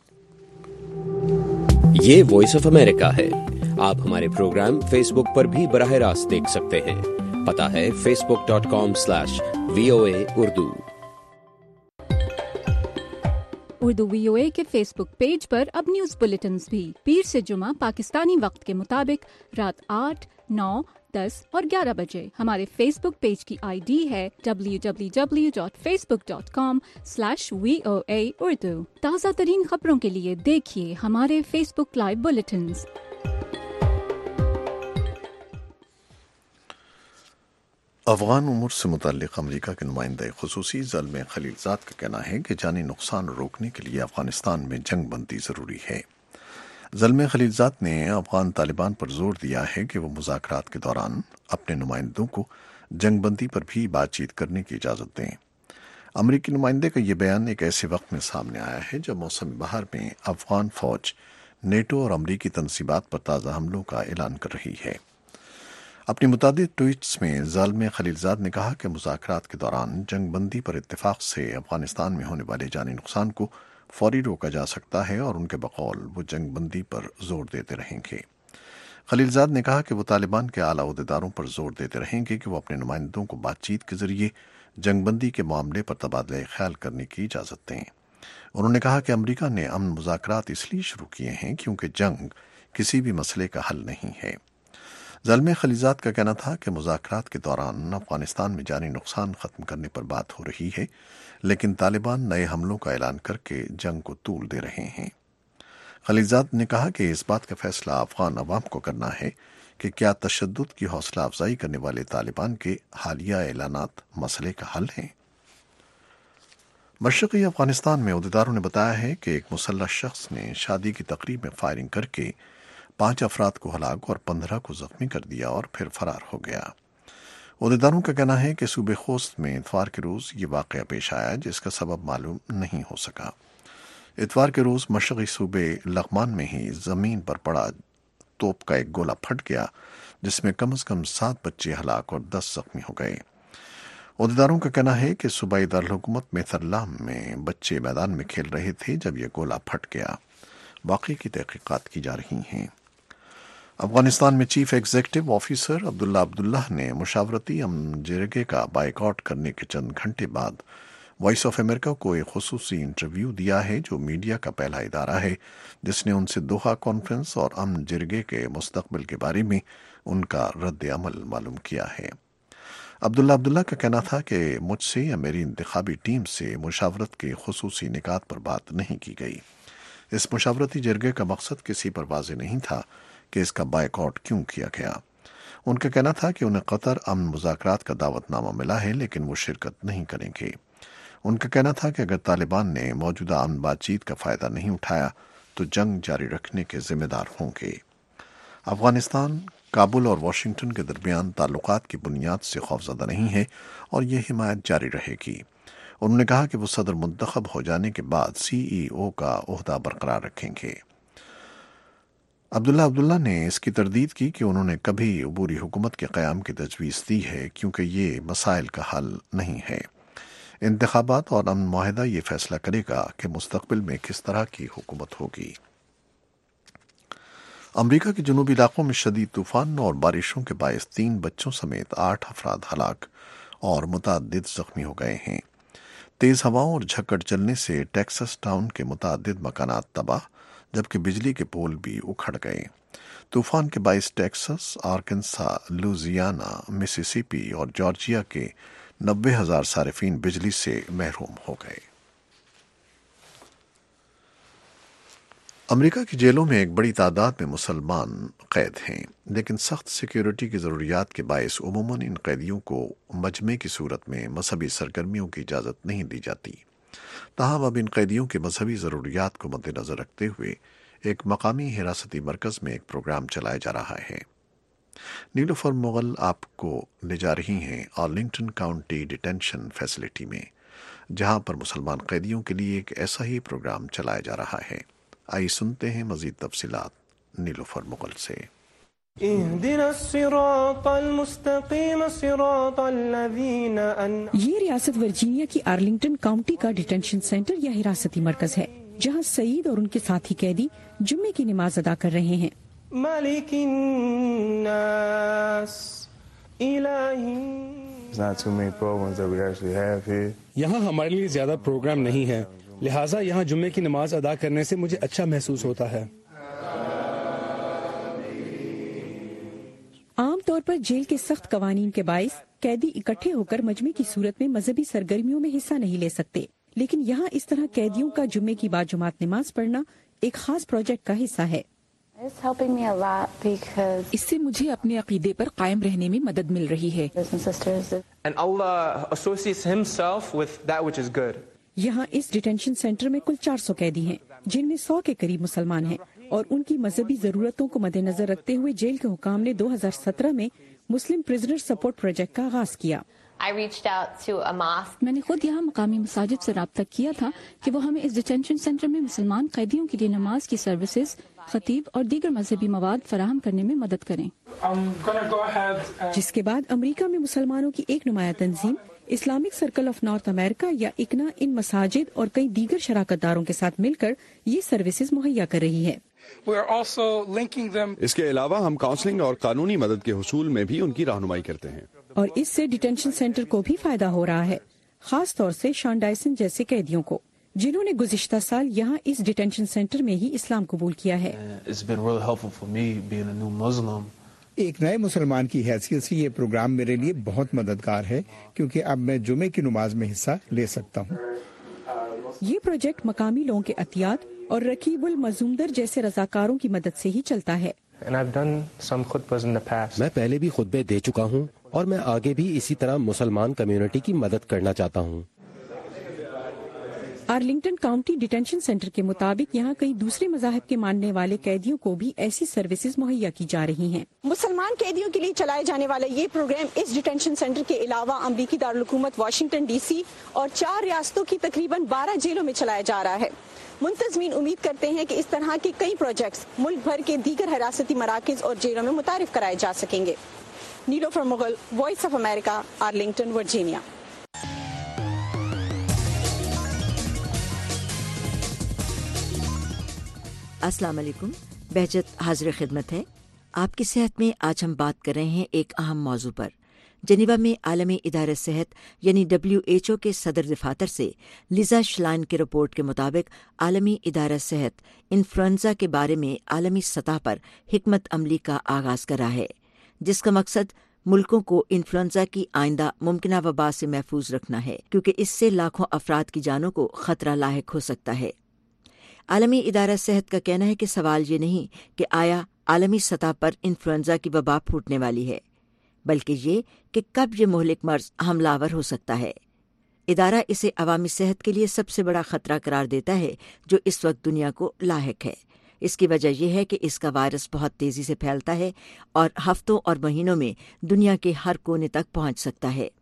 یہ وائس آف امریکہ ہے۔ آپ ہمارے پروگرام فیس بک پر بھی براہ راست دیکھ سکتے ہیں۔ پتہ ہے Facebook dot com slash V O A Urdu. Urdu V O A کے فیس بک پیج پر اب نیوز بلیٹنز بھی پیر سے جمعہ پاکستانی وقت کے مطابق رات آٹھ، نو، دس اور گیارہ بجے۔ ہمارے فیس بک پیج کی آئی ڈی ہے W W W dot Facebook dot com slash V O A Urdu. تازہ ترین خبروں کے لیے دیکھیے ہمارے Facebook live bulletins. Afghan امور سے متعلق امریکہ کے نمائندہ خصوصی زلمے خلیلزاد کا کہنا ہے کہ جانی نقصان روکنے کے لیے افغانستان میں جنگ بندی ضروری ہے۔ زلمے خلیلزاد نے افغان طالبان پر زور دیا ہے کہ وہ مذاکرات کے دوران اپنے نمائندوں کو جنگ بندی پر بھی بات چیت کرنے کی اجازت دیں۔ امریکی نمائندے کا یہ بیان ایک ایسے وقت میں سامنے آیا ہے جب موسم بہار میں افغان فوج نیٹو اور امریکی تنصیبات پر تازہ حملوں کا اعلان کر رہی ہے۔ اپنی متعدد ٹویٹس میں زلمے خلیلزاد نے کہا کہ مذاکرات کے دوران جنگ بندی پر اتفاق سے افغانستان میں ہونے والے جانی نقصان کو فوری روکا جا سکتا ہے اور ان کے بقول وہ جنگ بندی پر زور دیتے رہیں گے۔ خلیلزاد نے کہا کہ وہ طالبان کے اعلیٰ عہدیداروں پر زور دیتے رہیں گے کہ وہ اپنے نمائندوں کو بات چیت کے ذریعے جنگ بندی کے معاملے پر تبادلہ خیال کرنے کی اجازت دیں۔ انہوں نے کہا کہ امریکہ نے امن مذاکرات اس لیے شروع کیے ہیں کیونکہ جنگ کسی بھی مسئلے کا حل نہیں ہے۔ زلمے خلیلزاد کا کہنا تھا کہ مذاکرات کے دوران افغانستان میں جانی نقصان ختم کرنے پر بات ہو رہی ہے، لیکن طالبان نئے حملوں کا اعلان کر کے جنگ کو طول دے رہے ہیں۔ خلیلزاد نے کہا کہ اس بات کا فیصلہ افغان عوام کو کرنا ہے کہ کیا تشدد کی حوصلہ افزائی کرنے والے طالبان کے حالیہ اعلانات مسئلے کا حل ہیں۔ مشرقی افغانستان میں عہدیداروں نے بتایا ہے کہ ایک مسلح شخص نے شادی کی تقریب میں فائرنگ کر کے پانچ افراد کو ہلاک اور پندرہ کو زخمی کر دیا اور پھر فرار ہو گیا۔ عہدیداروں کا کہنا ہے کہ صوبے خوست میں اتوار کے روز یہ واقعہ پیش آیا جس کا سبب معلوم نہیں ہو سکا۔ اتوار کے روز مشرقی صوبے لغمان میں ہی زمین پر پڑا توپ کا ایک گولہ پھٹ گیا جس میں کم از کم سات بچے ہلاک اور دس زخمی ہو گئے۔ عہدیداروں کا کہنا ہے کہ صوبائی دارالحکومت میتھرلام میں بچے میدان میں کھیل رہے تھے جب یہ گولہ پھٹ گیا۔ واقعے کی تحقیقات کی جا رہی ہیں۔ अफगानिस्तान में chief executive officer Abdullah Abdullah ने मुशावरती अमन जिरगे का बायकॉट करने के चंद घंटे बाद वॉइस ऑफ अमेरिका को एक खुसूसी इंटरव्यू दिया है, जो मीडिया का पहला इदारा है जिसने उनसे दोहा कॉन्फ्रेंस और अमन जिरगे के मुस्तकबिल के बारे में उनका रद्द अमल मालूम किया है। अब्दुल्ला अब्दुल्ला का कहना था कि मुझसे या मेरी इंतखाबी टीम से मुशावरत के खुसूसी निकात पर बात नहीं की गई। इस मुशावरती जिरगे का मकसद किसी पर वाज़ेह नहीं था कि इसका बायकॉट क्यों किया गया। उनका कहना था कि उन्हें कतर अमन मुज़ाकरात का दावतनामा मिला है, लेकिन वो शिरकत नहीं करेंगे। उनका कहना था कि अगर तालिबान ने मौजूदा अमन बातचीत का फ़ायदा नहीं उठाया तो जंग जारी रखने के जिम्मेदार होंगे। अफगानिस्तान काबुल और वाशिंगटन के दरमियान ताल्लुकात की बुनियाद से खौफजदा नहीं है और यह हिमायत जारी रहेगी। उन्होंने कहा कि वो सदर मुंतखब हो जाने के बाद सी ई ओ का ओहदा बरकरार रखेंगे। अब्दुल्ला अब्दुल्ला ने इसकी तरदीद की कि उन्होंने कभी अबूरी हुकूमत के क़याम की तजवीज़ दी है, क्योंकि ये मसाइल का हल नहीं है। इंतखाबात और अमन मुआहदा ये फैसला करेगा कि मुस्तकबिल में किस तरह की हुकूमत होगी। अमरीका के जनूबी इलाकों में शदीद तूफान और बारिशों के बायस तीन बच्चों समेत आठ अफराद हलाक और मुतअद्दिद जख्मी हो गए हैं। तेज़ हवाओं और झक्कड़ चलने से टेक्सास टाउन के मुतअद्दिद मकानात तबाह, जबकि बिजली के पोल भी उखड़ गए। तूफान के बायस टेक्सास, आर्कनसा, लुजियाना, मिसिसिपी और जॉर्जिया के नब्बे हजार सारिफीन बिजली से महरूम हो गए। अमेरिका की जेलों में एक बड़ी तादाद में मुसलमान कैद हैं, लेकिन सख्त सिक्योरिटी की ज़रूरियात के बायस उमूमन इन कैदियों को मजमे की सूरत में मजहबी सरगर्मियों की इजाज़त नहीं दी जाती। ताहम अब इन कैदियों के मजहबी ज़रूरियात को मद्देनज़र रखते हुए एक मकामी हिरासती मरकज़ में एक प्रोग्राम चलाया जा रहा है। नीलोफर मुगल आपको ले जा रही हैं आर्लिंगटन काउंटी डिटेंशन फैसिलिटी में, जहां पर मुसलमान कैदियों के लिए एक ऐसा ही प्रोग्राम चलाया जा रहा है। आइए सुनते हैं मजीद तफसीलात नीलोफर मुगल से। ये रियासत वर्जीनिया की आर्लिंगटन काउंटी का डिटेंशन सेंटर या हिरासती मरकज है, जहां सईद और उनके साथी कैदी जुम्मे की नमाज अदा कर रहे हैं। यहाँ हमारे लिए ज्यादा प्रोग्राम नहीं है, लिहाजा यहाँ जुम्मे की नमाज अदा करने से मुझे अच्छा महसूस होता है। आमतौर पर जेल के सख्त कवानीन के बायस कैदी इकट्ठे होकर मजमे की सूरत में मजहबी सरगर्मियों में हिस्सा नहीं ले सकते, लेकिन यहाँ इस तरह कैदियों का जुम्मे की बाद जुमात नमाज पढ़ना एक खास प्रोजेक्ट का हिस्सा है। इससे मुझे अपने अकीदे पर कायम रहने में मदद मिल रही है। यहाँ इस डिटेंशन सेंटर में कुल चार सौ कैदी हैं, जिनमें सौ के करीब मुसलमान हैं, और उनकी मजहबी जरूरतों को मद्देनजर रखते हुए जेल के हुकाम ने दो हज़ार सत्रह में मुस्लिम प्रिजनर सपोर्ट प्रोजेक्ट का आगाज किया। मैंने खुद यहाँ मकामी मसाजिद से रब्ता किया था कि वो हमें इस डिटेंशन सेंटर में मुसलमान कैदियों के लिए नमाज की सर्विसेज, खतीब और दीगर मजहबी मवाद फराहम करने में मदद करें। जिसके बाद अमेरिका में मुसलमानों की एक नुमाया तंजीम Islamic circle of North America या इकना इन मसाजिद और कई दीगर शराकतदारों के साथ मिलकर ये सर्विसेज मुहैया कर रही है। इसके अलावा हम काउंसलिंग और कानूनी मदद के हुसूल में भी उनकी रहनुमाई करते हैं, और इससे डिटेंशन सेंटर को भी फायदा हो रहा है, खास तौर से शॉन डायसन जैसे कैदियों को, जिन्होंने गुज़िश्ता साल यहाँ इस डिटेंशन सेंटर में ही इस्लाम कबूल किया है। एक नए मुसलमान की हैसियत से ये प्रोग्राम मेरे लिए बहुत मददगार है, क्योंकि अब मैं जुमे की नमाज में हिस्सा ले सकता हूँ। ये प्रोजेक्ट मकामी लोगों के अतियात और रकीबुल मजूमदर जैसे रजाकारों की मदद से ही चलता है। मैं पहले भी खुतबे दे चुका हूँ और मैं आगे भी इसी तरह मुसलमान कम्युनिटी की मदद करना चाहता हूँ। आर्लिंगटन काउंटी डिटेंशन सेंटर के मुताबिक यहाँ कई दूसरे मज़ाहिब के मानने वाले कैदियों को भी ऐसी सर्विसेज मुहैया की जा रही हैं। मुसलमान कैदियों के लिए चलाए जाने वाला ये प्रोग्राम इस डिटेंशन सेंटर के अलावा अमरीकी दारुल हुकूमत वाशिंगटन डीसी और चार रियासतों की तकरीबन बारह जेलों में चलाया जा रहा है। मुंतज़मीन उम्मीद करते हैं कि इस तरह के कई प्रोजेक्ट्स मुल्क भर के दीगर हिरासती मराकज़ और जेलों में मुतारिफ कराए जा सकेंगे। Nilofar Mughal, voice of America, Arlington, Virginia. अस्सलाम वालेकुम, बहजत हाजिर खिदमत है। آپ کی صحت میں آج ہم بات کر رہے ہیں ایک اہم موضوع پر۔ جنیوا میں عالمی ادارہ صحت یعنی ڈبلیو ایچ او کے صدر دفاتر سے لیزا شلائن کی رپورٹ کے مطابق عالمی ادارہ صحت انفلوئنزا کے بارے میں عالمی سطح پر حکمت عملی کا آغاز کر رہا ہے، جس کا مقصد ملکوں کو انفلوئنزا کی آئندہ ممکنہ وبا سے محفوظ رکھنا ہے، کیونکہ اس سے لاکھوں افراد کی جانوں کو خطرہ لاحق ہو سکتا ہے۔ عالمی ادارہ صحت کا کہنا ہے کہ سوال یہ نہیں کہ آیا عالمی سطح پر انفلوئنزا کی وبا پھوٹنے والی ہے، بلکہ یہ کہ کب یہ مہلک مرض حملہ آور ہو سکتا ہے۔ ادارہ اسے عوامی صحت کے لیے سب سے بڑا خطرہ قرار دیتا ہے جو اس وقت دنیا کو لاحق ہے۔ اس کی وجہ یہ ہے کہ اس کا وائرس بہت تیزی سے پھیلتا ہے اور ہفتوں اور مہینوں میں دنیا کے ہر کونے تک پہنچ سکتا ہے۔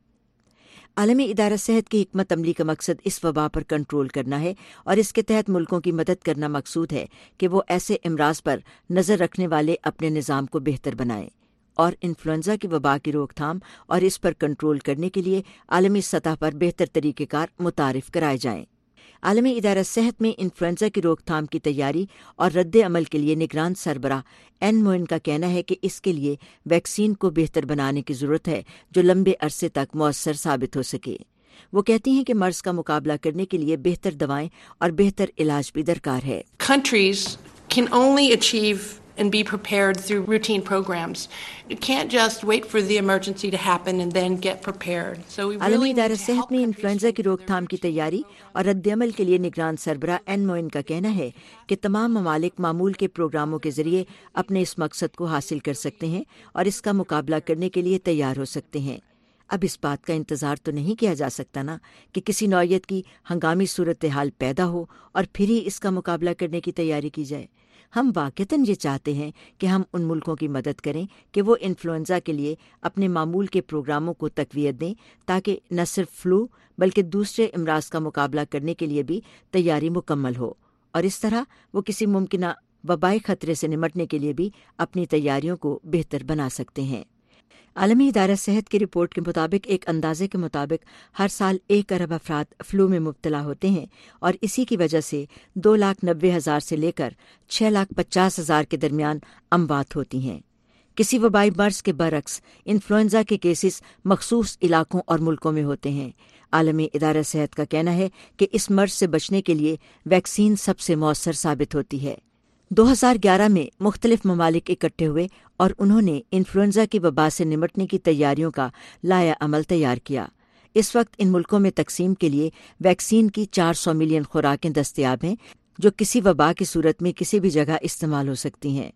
عالمی ادارہ صحت کی حکمت عملی کا مقصد اس وبا پر کنٹرول کرنا ہے، اور اس کے تحت ملکوں کی مدد کرنا مقصود ہے کہ وہ ایسے امراض پر نظر رکھنے والے اپنے نظام کو بہتر بنائیں اور انفلوئنزا کی وبا کی روک تھام اور اس پر کنٹرول کرنے کے لیے عالمی سطح پر بہتر طریقہ کار متعارف کرائے جائیں۔ عالمی ادارہ صحت میں انفلوئنزا کی روک تھام کی تیاری اور رد عمل کے لیے نگران سربراہ این موئن کا کہنا ہے کہ اس کے لیے ویکسین کو بہتر بنانے کی ضرورت ہے جو لمبے عرصے تک مؤثر ثابت ہو سکے۔ وہ کہتی ہیں کہ مرض کا مقابلہ کرنے کے لیے بہتر دوائیں اور بہتر علاج بھی درکار ہے۔ Countries can only achieve and be prepared through routine programs. You can't just wait for the emergency to happen and then get prepared. So we عالمی really ادارہ need to صحت help میں انفلوئنزا کی روک تھام کی تیاری اور رد عمل کے لیے نگران سربراہ این موئن کا کہنا ہے کہ تمام ممالک معمول کے پروگراموں کے ذریعے اپنے اس مقصد کو حاصل کر سکتے ہیں اور اس کا مقابلہ کرنے کے لیے تیار ہو سکتے ہیں۔ اب اس بات کا انتظار تو نہیں کیا جا سکتا نا کہ کسی نوعیت کی ہنگامی صورتحال پیدا ہو اور پھر ہی اس کا مقابلہ کرنے کی تیاری کی جائے۔ ہم واقعتاً یہ چاہتے ہیں کہ ہم ان ملکوں کی مدد کریں کہ وہ انفلوئنزا کے لیے اپنے معمول کے پروگراموں کو تقویت دیں تاکہ نہ صرف فلو بلکہ دوسرے امراض کا مقابلہ کرنے کے لیے بھی تیاری مکمل ہو، اور اس طرح وہ کسی ممکنہ وبائی خطرے سے نمٹنے کے لیے بھی اپنی تیاریوں کو بہتر بنا سکتے ہیں۔ عالمی ادارہ صحت کی رپورٹ کے مطابق ایک اندازے کے مطابق ہر سال ایک ارب افراد فلو میں مبتلا ہوتے ہیں، اور اسی کی وجہ سے دو لاکھ نبے ہزار سے لے کر چھ لاکھ پچاس ہزار کے درمیان اموات ہوتی ہیں۔ کسی وبائی مرض کے برعکس انفلوئنزا کے کیسز مخصوص علاقوں اور ملکوں میں ہوتے ہیں۔ عالمی ادارہ صحت کا کہنا ہے کہ اس مرض سے بچنے کے لیے ویکسین سب سے مؤثر ثابت ہوتی ہے۔ دو ہزار گیارہ میں مختلف ممالک اکٹھے ہوئے اور انہوں نے انفلوئنزا کی وبا سے نمٹنے کی تیاریوں کا لائحہ عمل تیار کیا۔ اس وقت ان ملکوں میں تقسیم کے لیے ویکسین کی چار سو ملین خوراکیں دستیاب ہیں جو کسی وبا کی صورت میں کسی بھی جگہ استعمال ہو سکتی ہیں،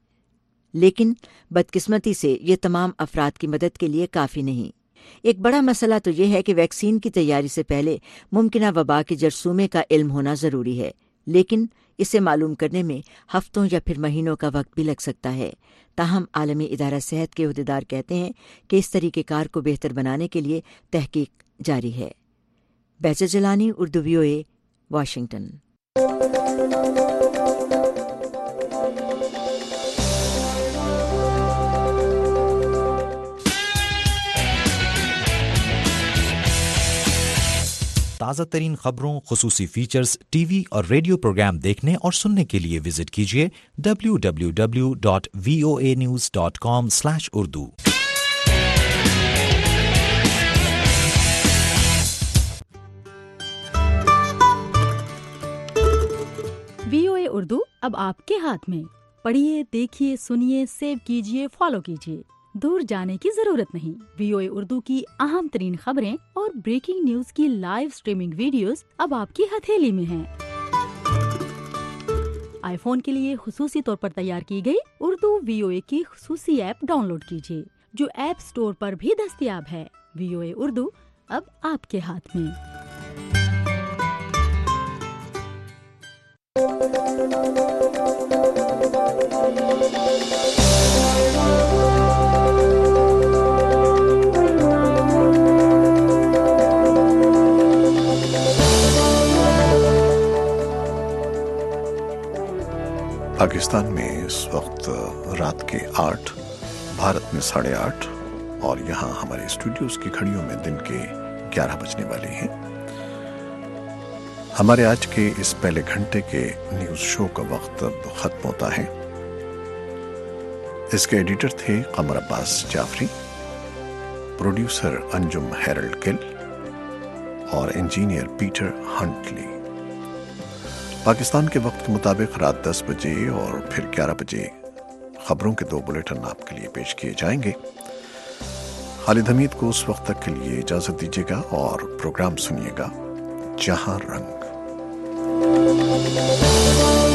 لیکن بدقسمتی سے یہ تمام افراد کی مدد کے لیے کافی نہیں۔ ایک بڑا مسئلہ تو یہ ہے کہ ویکسین کی تیاری سے پہلے ممکنہ وبا کے جرثومے کا علم ہونا ضروری ہے، لیکن اسے معلوم کرنے میں ہفتوں یا پھر مہینوں کا وقت بھی لگ سکتا ہے۔ تاہم عالمی ادارہ صحت کے عہدیدار کہتے ہیں کہ اس طریقہ کار کو بہتر بنانے کے لیے تحقیق جاری ہے۔ بیجا جلانی، Urdu V O A, Washington. تازہ ترین خبروں، خصوصی فیچرز، ٹی وی اور ریڈیو پروگرام دیکھنے اور سننے کے لیے وزٹ کیجیے W W W dot V O A news dot com slash Urdu. V O A Urdu اب آپ کے ہاتھ میں۔ پڑھیے، دیکھیے، سنیے، سیو کیجیے، فالو کیجیے۔ دور جانے کی ضرورت نہیں۔ وی او اے اردو کی اہم ترین خبریں اور بریکنگ نیوز کی لائیو سٹریمنگ ویڈیوز اب آپ کی ہتھیلی میں ہیں۔ آئی فون کے لیے خصوصی طور پر تیار کی گئی اردو وی او اے کی خصوصی ایپ ڈاؤن لوڈ کیجیے، جو ایپ سٹور پر بھی دستیاب ہے۔ وی او اے اردو اب آپ کے ہاتھ میں۔ پاکستان میں اس وقت رات کے آٹھ، بھارت میں ساڑھے آٹھ، اور یہاں ہمارے اسٹوڈیوز کی گھڑیوں میں دن کے گیارہ بجنے والے ہیں۔ ہمارے آج کے اس پہلے گھنٹے کے نیوز شو کا وقت ختم ہوتا ہے۔ اس کے ایڈیٹر تھے قمر عباس جعفری، پروڈیوسر انجم ہیرلڈ گل اور انجینئر پیٹر ہنٹلی۔ پاکستان کے وقت کے مطابق رات دس بجے اور پھر گیارہ بجے خبروں کے دو بلیٹن آپ کے لیے پیش کیے جائیں گے۔ خالد حمید کو اس وقت تک کے لیے اجازت دیجیے گا اور پروگرام سنیے گا جہاں رنگ۔